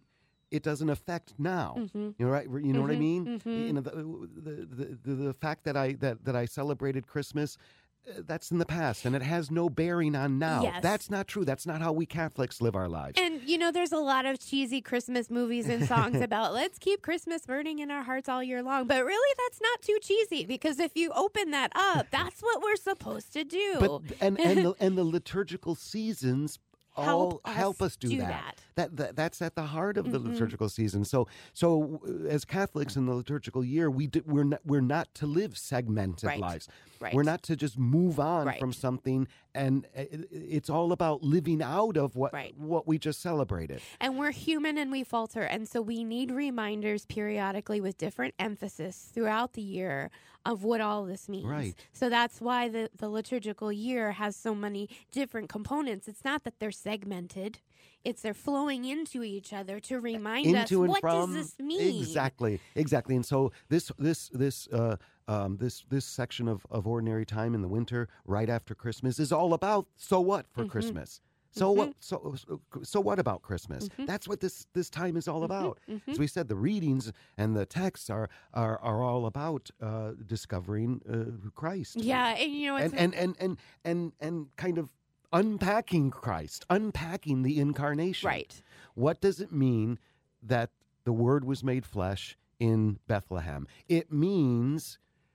it doesn't affect now. Mm-hmm. You know, right? You know mm-hmm. what I mean? Mm-hmm. You know, the the, the the fact that I that that I celebrated Christmas. Uh, that's in the past, and it has no bearing on now. Yes. That's not true. That's not how we Catholics live our lives. And, you know, there's a lot of cheesy Christmas movies and songs about let's keep Christmas burning in our hearts all year long. But really, that's not too cheesy, because if you open that up, that's what we're supposed to do. But and and the, and the liturgical seasons all Help us help us do, do that. that. That, that that's at the heart of the Mhm. liturgical season. So so uh, as Catholics in the liturgical year, we do, we're not we're not to live segmented Right. lives. Right. We're not to just move on Right. from something, and it, it's all about living out of what Right. what we just celebrated. And we're human and we falter. And so we need reminders periodically with different emphasis throughout the year of what all this means. Right. So that's why the, the liturgical year has so many different components. It's not that they're segmented, it's they're flowing into each other to remind us, Into and what from does this mean? exactly, exactly. And so this this this uh, um, this this section of, of ordinary time in the winter, right after Christmas, is all about so what for Mhm. Christmas. So Mhm. what? So so what about Christmas? Mhm. That's what this this time is all about. mhm. As we said, the readings and the texts are are, are all about uh, discovering uh, Christ. Yeah, and you know, it's and, and and and and and kind of unpacking Christ, unpacking the incarnation. Right. What does it mean that the Word was made flesh in Bethlehem? It means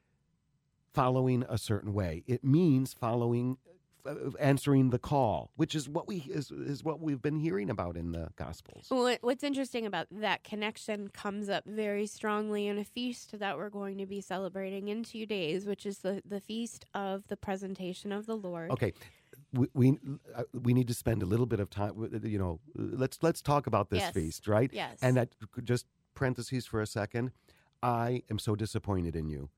following a certain way. It means following, uh, answering the call, which is what we is, is what we've been hearing about in the Gospels. What- What's interesting about that connection comes up very strongly in a feast that we're going to be celebrating in two days, which is the, the feast of the presentation of the Lord. Okay, we we, uh, we need to spend a little bit of time. with- You know, let's let's talk about this Yes. feast, right? Yes. And that, just parentheses for a second. I am so disappointed in you.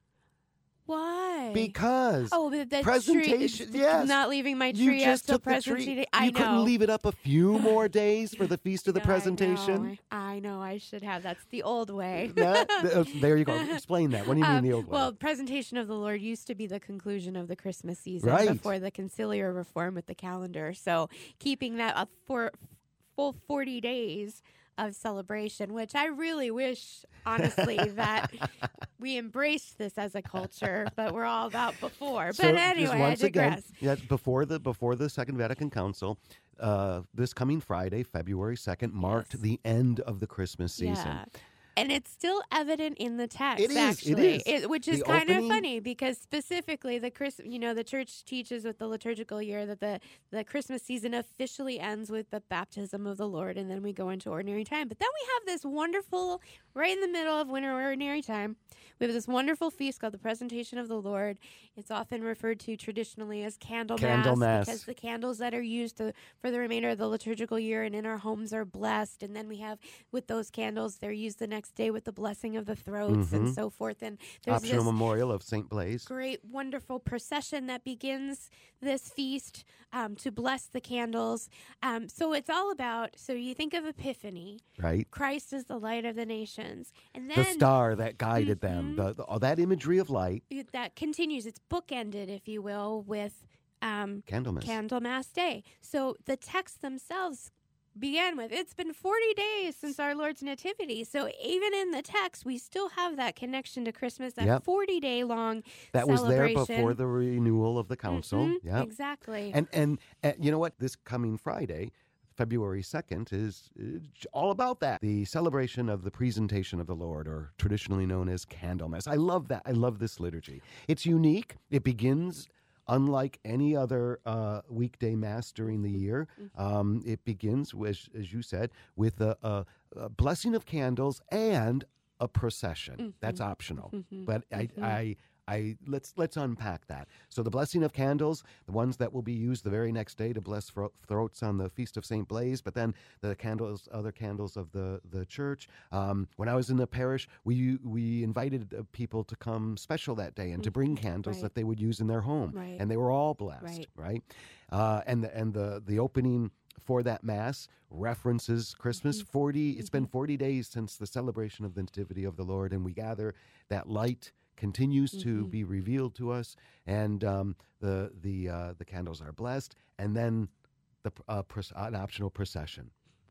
Why? Because oh, the, the presentation, tree, yes. not leaving my You tree just up till took the tree. presentation. I you know. couldn't leave it up a few more days for the feast of the I know. presentation. I know. I should have. That's the old way. That- uh, there you go. Explain that. What do you mean Um, the old way? Well, presentation of the Lord used to be the conclusion of the Christmas season Right. before the conciliar reform with the calendar. So keeping that up for full forty days of celebration, which I really wish, honestly, that we embraced this as a culture, but we're all about before. But So, just anyway, I once again, digress. yes, before the before the Second Vatican Council, uh, this coming Friday, February second, marked the end of the Christmas season. Yeah. And it's still evident in the text, It is, it actually, is. It- which is The kind opening- of funny because specifically the Chris, you know, the church teaches with the liturgical year that the the Christmas season officially ends with the baptism of the Lord, and then we go into ordinary time. But then we have this wonderful, right in the middle of winter ordinary time, we have this wonderful feast called the Presentation of the Lord. It's often referred to traditionally as Candle, Candle Mass. because the candles that are used to, for the remainder of the liturgical year and in our homes are blessed. And then we have, with those candles, they're used the next day with the blessing of the throats and Mhm. so forth. And there's Optional this memorial of Saint Blaise. great, wonderful procession that begins this feast um, to bless the candles. Um, so it's all about, so you think of Epiphany. Right. Christ is the light of the nations. And then The star that guided them, the, the, all that imagery of light. it- that continues. It's bookended, if you will, with um, Candlemas. Candlemas Day. So the texts themselves began with, it's been forty days since our Lord's nativity. So even in the text, we still have that connection to Christmas, that Yep. forty-day long That was there celebration. before the renewal of the council. Mhm, Yeah, exactly. And, and and you know what? This coming Friday, February second, is uh, all about that. The celebration of the presentation of the Lord, or traditionally known as Candlemas. I love that. I love this liturgy. It's unique. It begins unlike any other uh, weekday mass during the year. Um, it begins, as, as you said, with a, a, a blessing of candles and a procession. That's optional. Mhm. But I, Mhm. I I let's let's unpack that. So the blessing of candles, the ones that will be used the very next day to bless thro- throats on the feast of Saint Blaise, but then the candles, other candles of the the church. Um, when I was in the parish, we we invited uh, people to come special that day and to bring candles Right. that they would use in their home, Right. and they were all blessed, Right. right? Uh, and the, and the the opening for that mass references Christmas. forty It's been forty days since the celebration of the Nativity of the Lord, and we gather that light continues to Mhm. be revealed to us, and um, the the uh, the candles are blessed, and then the uh, pros- an optional procession.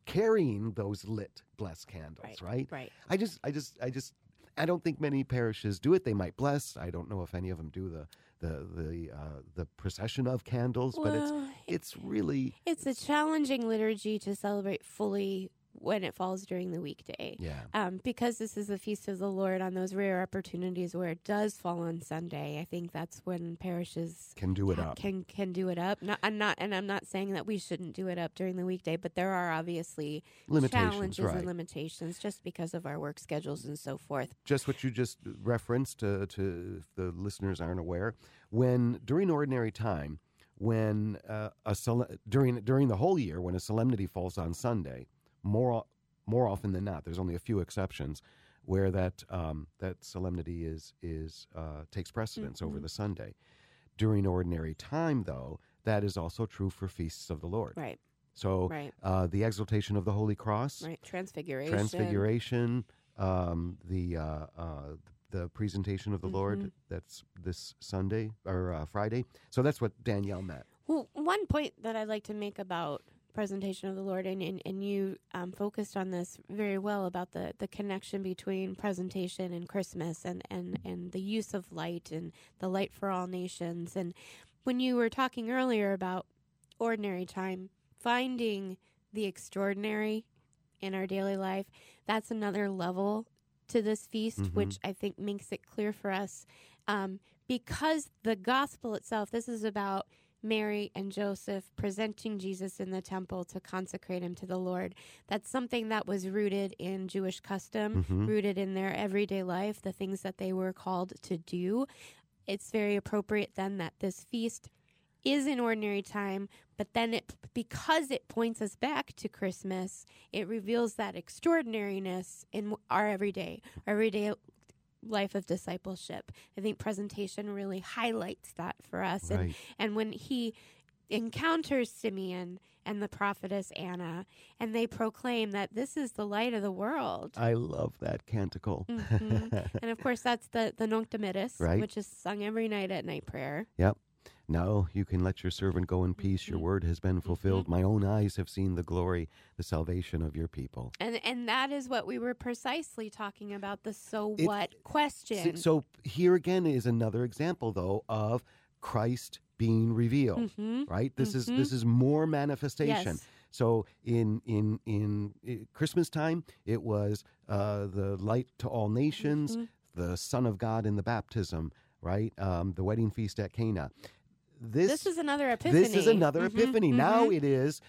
carrying those lit blessed candles, right? Right. Right. I just, I just, I just, I don't think many parishes do it. They might bless. I don't know if any of them do the the the uh, the procession of candles, Well, but it's it's really It's a challenging liturgy to celebrate fully when it falls during the weekday. Yeah. Um, because this is the Feast of the Lord, on those rare opportunities where it does fall on Sunday, I think that's when parishes can do it ha- up. Can can do it up. Not, I'm not, and I'm not saying that we shouldn't do it up during the weekday, but there are obviously Limitations, challenges right. and limitations just because of our work schedules and so forth. Just what you just referenced uh, to, if the listeners aren't aware, when during ordinary time, when uh, a sole- during during the whole year, when a solemnity falls on Sunday, more more often than not, there's only a few exceptions where that um, that solemnity is is uh, takes precedence Mm-hmm. over the Sunday. During ordinary time, though, that is also true for feasts of the Lord. Right. So Right. uh, the exaltation of the Holy Cross, Right. Transfiguration. Transfiguration, um, the uh, uh, the presentation of the Mhm. Lord. That's this Sunday or uh, Friday. So that's what Danielle meant. Well, one point that I'd like to make about presentation of the Lord, and, and, and you um, focused on this very well about the, the connection between presentation and Christmas and, and, and the use of light and the light for all nations. And when you were talking earlier about ordinary time, finding the extraordinary in our daily life, that's another level to this feast, Mhm. which I think makes it clear for us. Um, because the gospel itself, this is about Mary and Joseph presenting Jesus in the temple to consecrate him to the Lord. That's something that was rooted in Jewish custom, Mhm. rooted in their everyday life, the things that they were called to do. It's very appropriate then that this feast is in ordinary time, but then it, because it points us back to Christmas, it reveals that extraordinariness in our everyday, our everyday life of discipleship. I think presentation really highlights that for us. And, Right. and when he encounters Simeon and the prophetess Anna, and they proclaim that this is the light of the world. I love that canticle. Mhm. And of course, that's the, the Nunc Dimittis, Right. which is sung every night at night prayer. Yep. Now you can let your servant go in peace. Mm-hmm. Your word has been fulfilled. My own eyes have seen the glory, the salvation of your people. And and that is what we were precisely talking about, the so It- what question. So, so here again is another example, though, of Christ being revealed. Mhm. Right. This is Mhm. this is more manifestation. Yes. So in in in uh, Christmas time, it was uh, the light to all nations, Mhm. the Son of God in the baptism. Right. Um, the wedding feast at Cana. This, This is another epiphany. This is another Mhm, epiphany. Now mhm. it is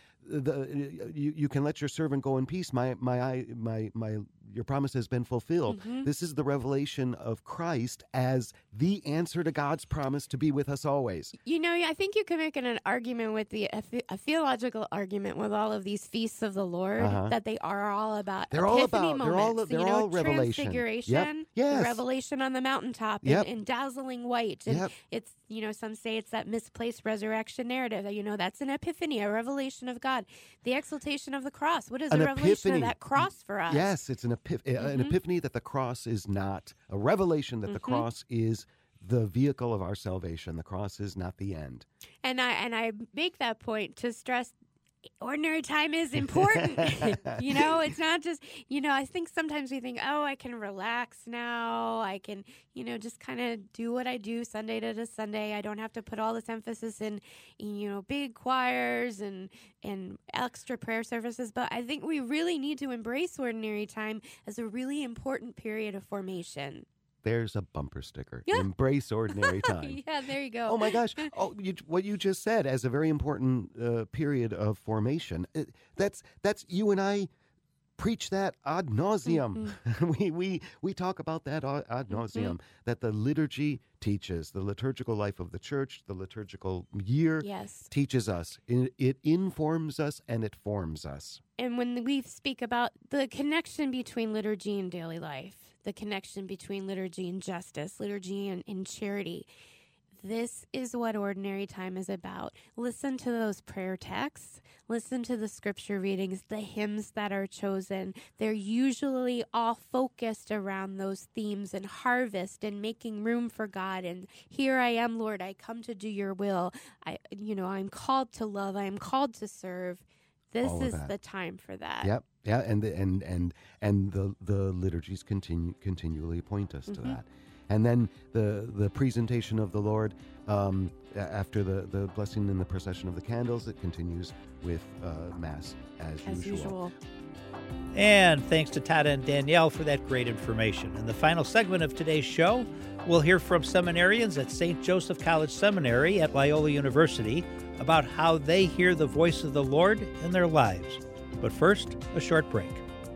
the you, you can let your servant go in peace. My my eye my my your promise has been fulfilled. Mhm. This is the revelation of Christ as the answer to God's promise to be with us always. You know, I think you can make an, an argument with the a, the- a theological argument with all of these feasts of the Lord Uh-huh. that they are all about They're all epiphany about- they're all- moments. they're you know, all revelation. Transfiguration, Yep. Yes. the revelation on the mountaintop, Yep. in, in dazzling white, and Yep. it's you know some say it's that misplaced resurrection narrative. That, you know, that's an epiphany, a revelation of God, the exaltation of the cross. What is An the revelation epiphany. of that cross for us? Yes, it's an, epiph- uh, an Mhm. epiphany that the cross is not a revelation that the Mhm. cross is the vehicle of our salvation. The cross is not the end. And I and I make that point to stress ordinary time is important. You know, it's not just, you know, I think sometimes we think, oh, I can relax now. I can, you know, just kind of do what I do Sunday to Sunday. I don't have to put all this emphasis in, in, you know, big choirs and and extra prayer services. But I think we really need to embrace ordinary time as a really important period of formation. There's a bumper sticker. Yeah. Embrace ordinary time. Yeah, there you go. Oh my gosh! Oh, you, what you just said as a very important uh, period of formation. It, that's that's you and I preach that ad nauseum. Mm-hmm. we we we talk about that ad ad nauseum. Mhm. That the liturgy teaches, the liturgical life of the church, the liturgical year Yes. teaches us. It, it informs us and it forms us. And when we speak about the connection between liturgy and daily life, the connection between liturgy and justice, liturgy and, and charity, this is what ordinary time is about. Listen to those prayer texts. Listen to the scripture readings, the hymns that are chosen. They're usually all focused around those themes and harvest and making room for God. And here I am, Lord, I come to do your will. I, you know, I'm called to love. I am called to serve. This all of is that. the time for that. Yep, yeah, and the, and and and the the liturgies continue continually point us Mhm. to that, and then the the presentation of the Lord um, a- after the the blessing and the procession of the candles. It continues with uh, Mass as, As usual. And thanks to Todd and Danielle for that great information. In the final segment of today's show, we'll hear from seminarians at Saint Joseph College Seminary at Loyola University about how they hear the voice of the Lord in their lives. But first, a short break.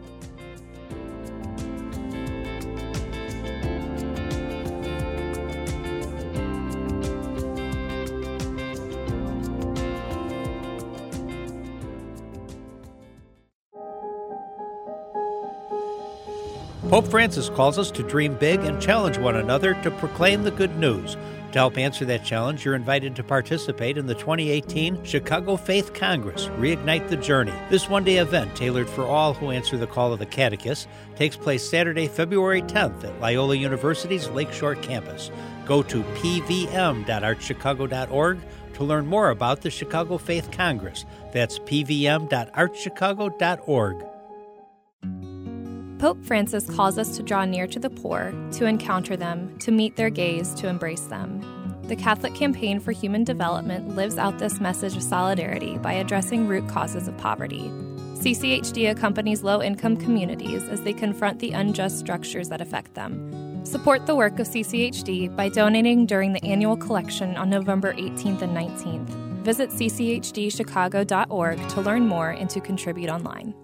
Pope Francis calls us to dream big and challenge one another to proclaim the good news. To help answer that challenge, you're invited to participate in the twenty eighteen Chicago Faith Congress, Reignite the Journey. This one-day event, tailored for all who answer the call of the catechist, takes place Saturday, February tenth at Loyola University's Lakeshore campus. Go to p v m dot arch chicago dot org to learn more about the Chicago Faith Congress. That's p v m dot arch chicago dot org. Pope Francis calls us to draw near to the poor, to encounter them, to meet their gaze, to embrace them. The Catholic Campaign for Human Development lives out this message of solidarity by addressing root causes of poverty. C C H D accompanies low-income communities as they confront the unjust structures that affect them. Support the work of C C H D by donating during the annual collection on November eighteenth and nineteenth. Visit c c h d chicago dot org to learn more and to contribute online.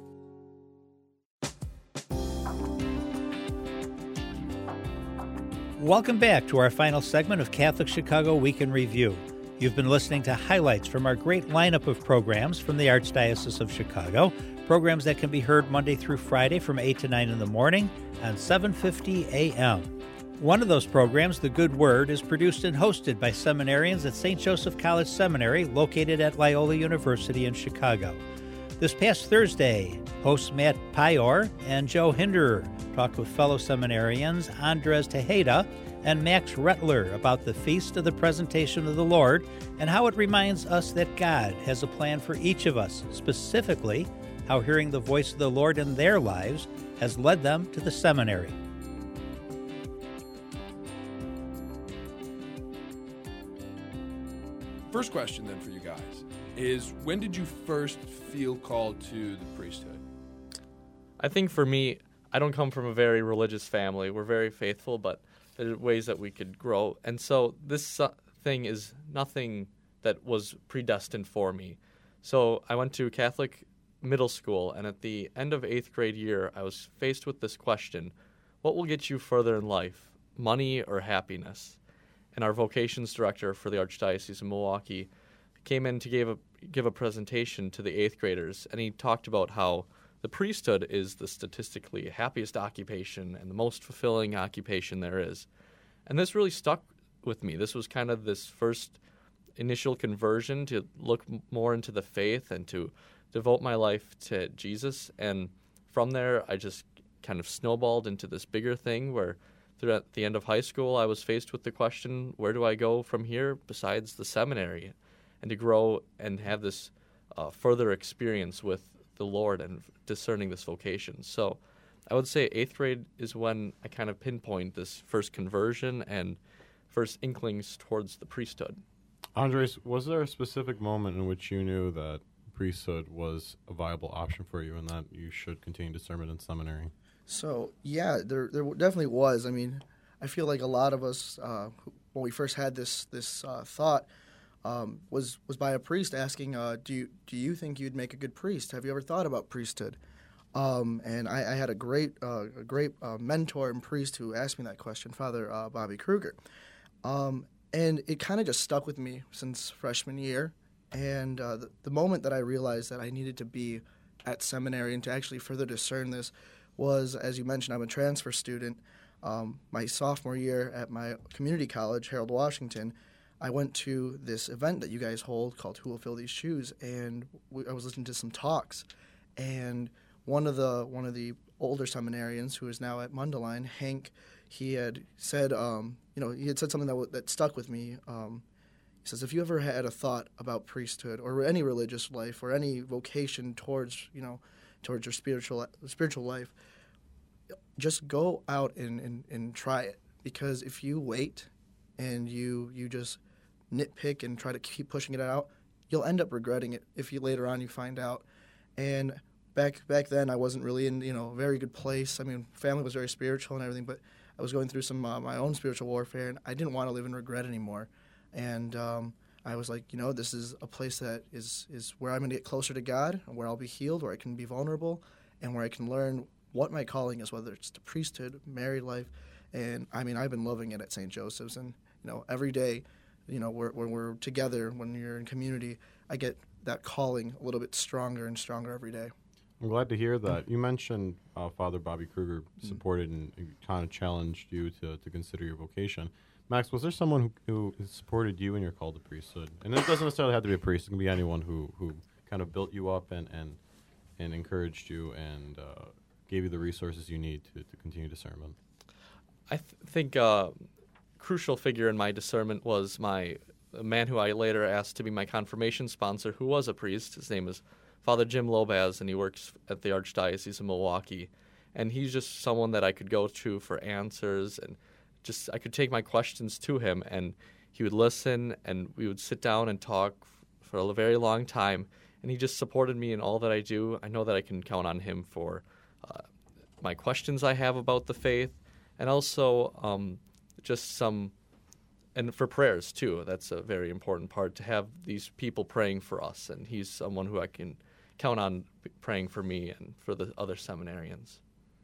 Welcome back to our final segment of Catholic Chicago Week in Review. You've been listening to highlights from our great lineup of programs from the Archdiocese of Chicago, programs that can be heard Monday through Friday from eight to nine in the morning on seven fifty a m. One of those programs, The Good Word, is produced and hosted by seminarians at Saint Joseph College Seminary, located at Loyola University in Chicago. This past Thursday, hosts Matt Pior and Joe Hinderer talked with fellow seminarians Andres Tejeda and Max Rettler about the Feast of the Presentation of the Lord and how it reminds us that God has a plan for each of us, specifically how hearing the voice of the Lord in their lives has led them to the seminary. First question then for you guys is, when did you first feel called to the priesthood? I think for me, I don't come from a very religious family. We're very faithful, but there are ways that we could grow. And so this uh, thing is nothing that was predestined for me. So I went to Catholic middle school, and at the end of eighth grade year, I was faced with this question: what will get you further in life, money or happiness? And our vocations director for the Archdiocese of Milwaukee came in to give a, give a presentation to the eighth graders, and he talked about how the priesthood is the statistically happiest occupation and the most fulfilling occupation there is. And this really stuck with me. This was kind of this first initial conversion to look m- more into the faith and to devote my life to Jesus. And from there, I just kind of snowballed into this bigger thing where at the end of high school, I was faced with the question, where do I go from here besides the seminary? And to grow and have this uh, further experience with the Lord and discerning this vocation. So I would say eighth grade is when I kind of pinpoint this first conversion and first inklings towards the priesthood. Andres, was there a specific moment in which you knew that priesthood was a viable option for you and that you should continue to sermon in seminary? So, yeah, there there definitely was. I mean, I feel like a lot of us, uh, when we first had this this uh, thought, um, was was by a priest asking, uh, do you do you think you'd make a good priest? Have you ever thought about priesthood? Um, and I, I had a great uh, a great uh, mentor and priest who asked me that question, Father uh, Bobby Kruger. Um, and it kind of just stuck with me since freshman year. And uh, the, the moment that I realized that I needed to be at seminary and to actually further discern this was, as you mentioned, I'm a transfer student. Um, my sophomore year at my community college, Harold Washington, I went to this event that you guys hold called Who Will Fill These Shoes, and we, I was listening to some talks. And one of the one of the older seminarians who is now at Mundelein, Hank, he had said, um, you know, he had said something that w- that stuck with me. Um, he He says, if you ever had a thought about priesthood or any religious life or any vocation towards, you know, towards your spiritual spiritual life, just go out and, and, and try it. Because if you wait and you you just nitpick and try to keep pushing it out, you'll end up regretting it if you later on you find out. And back back then, I wasn't really in, you know, a very good place. I mean, family was very spiritual and everything, but I was going through some uh, my own spiritual warfare, and I didn't want to live in regret anymore. And um, I was like, you know, this is a place that is, is where I'm going to get closer to God, and where I'll be healed, where I can be vulnerable, and where I can learn what my calling is, whether it's the priesthood, married life. And, I mean, I've been loving it at Saint Joseph's. And, you know, every day, you know, we're, when we're together, when you're in community, I get that calling a little bit stronger and stronger every day. I'm glad to hear that. You mentioned uh, Father Bobby Kruger supported and kind of challenged you to, to consider your vocation. Max, was there someone who, who supported you in your call to priesthood? And it doesn't necessarily have to be a priest. It can be anyone who, who kind of built you up and, and, and encouraged you and uh, gave you the resources you need to, to continue discernment. I th- think a uh, crucial figure in my discernment was my a man who I later asked to be my confirmation sponsor, who was a priest. His name is Father Jim Lobaz, and he works at the Archdiocese of Milwaukee. And he's just someone that I could go to for answers, and just I could take my questions to him, and he would listen, and we would sit down and talk for a very long time. And he just supported me in all that I do. I know that I can count on him for uh, my questions I have about the faith, and also um, just some, and for prayers too. That's a very important part, to have these people praying for us. And he's someone who I can count on praying for me and for the other seminarians.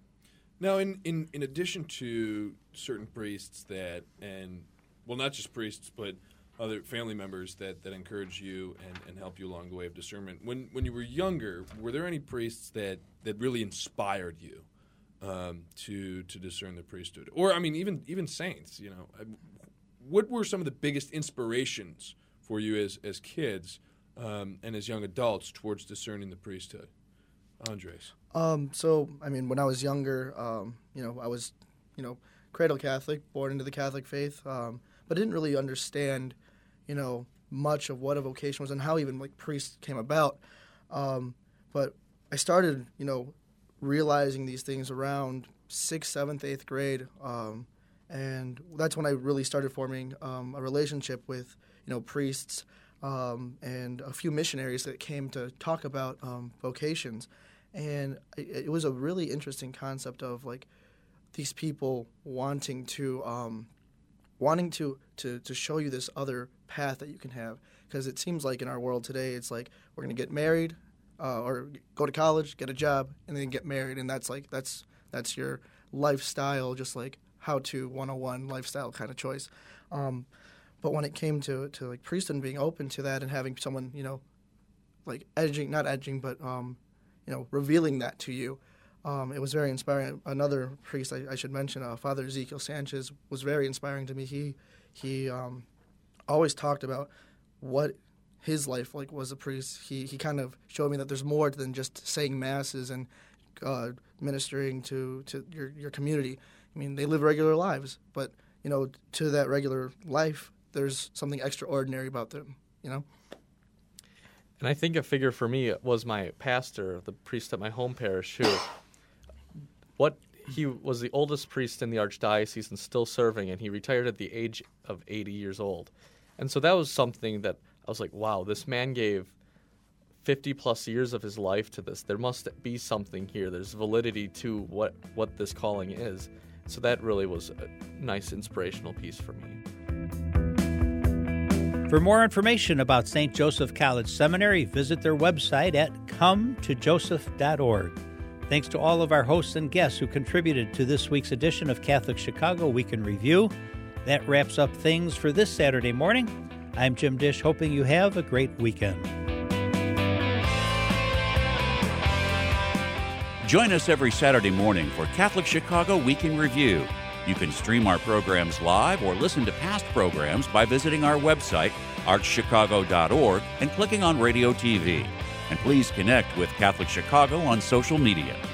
Now, in, in, in addition to certain priests that, and well, not just priests, but other family members that, that encourage you and, and help you along the way of discernment, when when you were younger, were there any priests that, that really inspired you um, to to discern the priesthood? Or, I mean, even even saints, you know. What were some of the biggest inspirations for you as, as kids um, and as young adults towards discerning the priesthood? Andres. Um, so, I mean, when I was younger, um, you know, I was, you know, cradle Catholic, born into the Catholic faith, um, but didn't really understand, you know, much of what a vocation was and how even, like, priests came about. Um, but I started, you know, realizing these things around sixth, seventh, eighth grade, um, and that's when I really started forming um, a relationship with, you know, priests um, and a few missionaries that came to talk about um, vocations. And it, it was a really interesting concept of, like, these people wanting to um, wanting to, to, to show you this other path that you can have. Because it seems like in our world today, it's like we're going to get married uh, or go to college, get a job, and then get married. And that's, like, that's that's your lifestyle, just like how-to one oh one lifestyle kind of choice. Um, but when it came to, to like priesthood and being open to that and having someone, you know, like edging, not edging, but, um, you know, revealing that to you, um, it was very inspiring. Another priest I, I should mention, uh, Father Ezekiel Sanchez, was very inspiring to me. He he um, always talked about what his life like was a priest. He he kind of showed me that there's more than just saying masses and uh, ministering to, to your, your community. I mean, they live regular lives, but, you know, to that regular life, there's something extraordinary about them, you know? And I think a figure for me was my pastor, the priest at my home parish, who what he was the oldest priest in the archdiocese and still serving, and he retired at the age of eighty years old. And so that was something that I was like, wow, this man gave fifty plus years of his life to this. There must be something here. There's validity to what, what this calling is. So that really was a nice inspirational piece for me. For more information about Saint Joseph College Seminary, visit their website at come to joseph dot org. Thanks to all of our hosts and guests who contributed to this week's edition of Catholic Chicago Week in Review. That wraps up things for this Saturday morning. I'm Jim Dish, hoping you have a great weekend. Join us every Saturday morning for Catholic Chicago Week in Review. You can stream our programs live or listen to past programs by visiting our website, arch chicago dot org, and clicking on Radio T V. And please connect with Catholic Chicago on social media.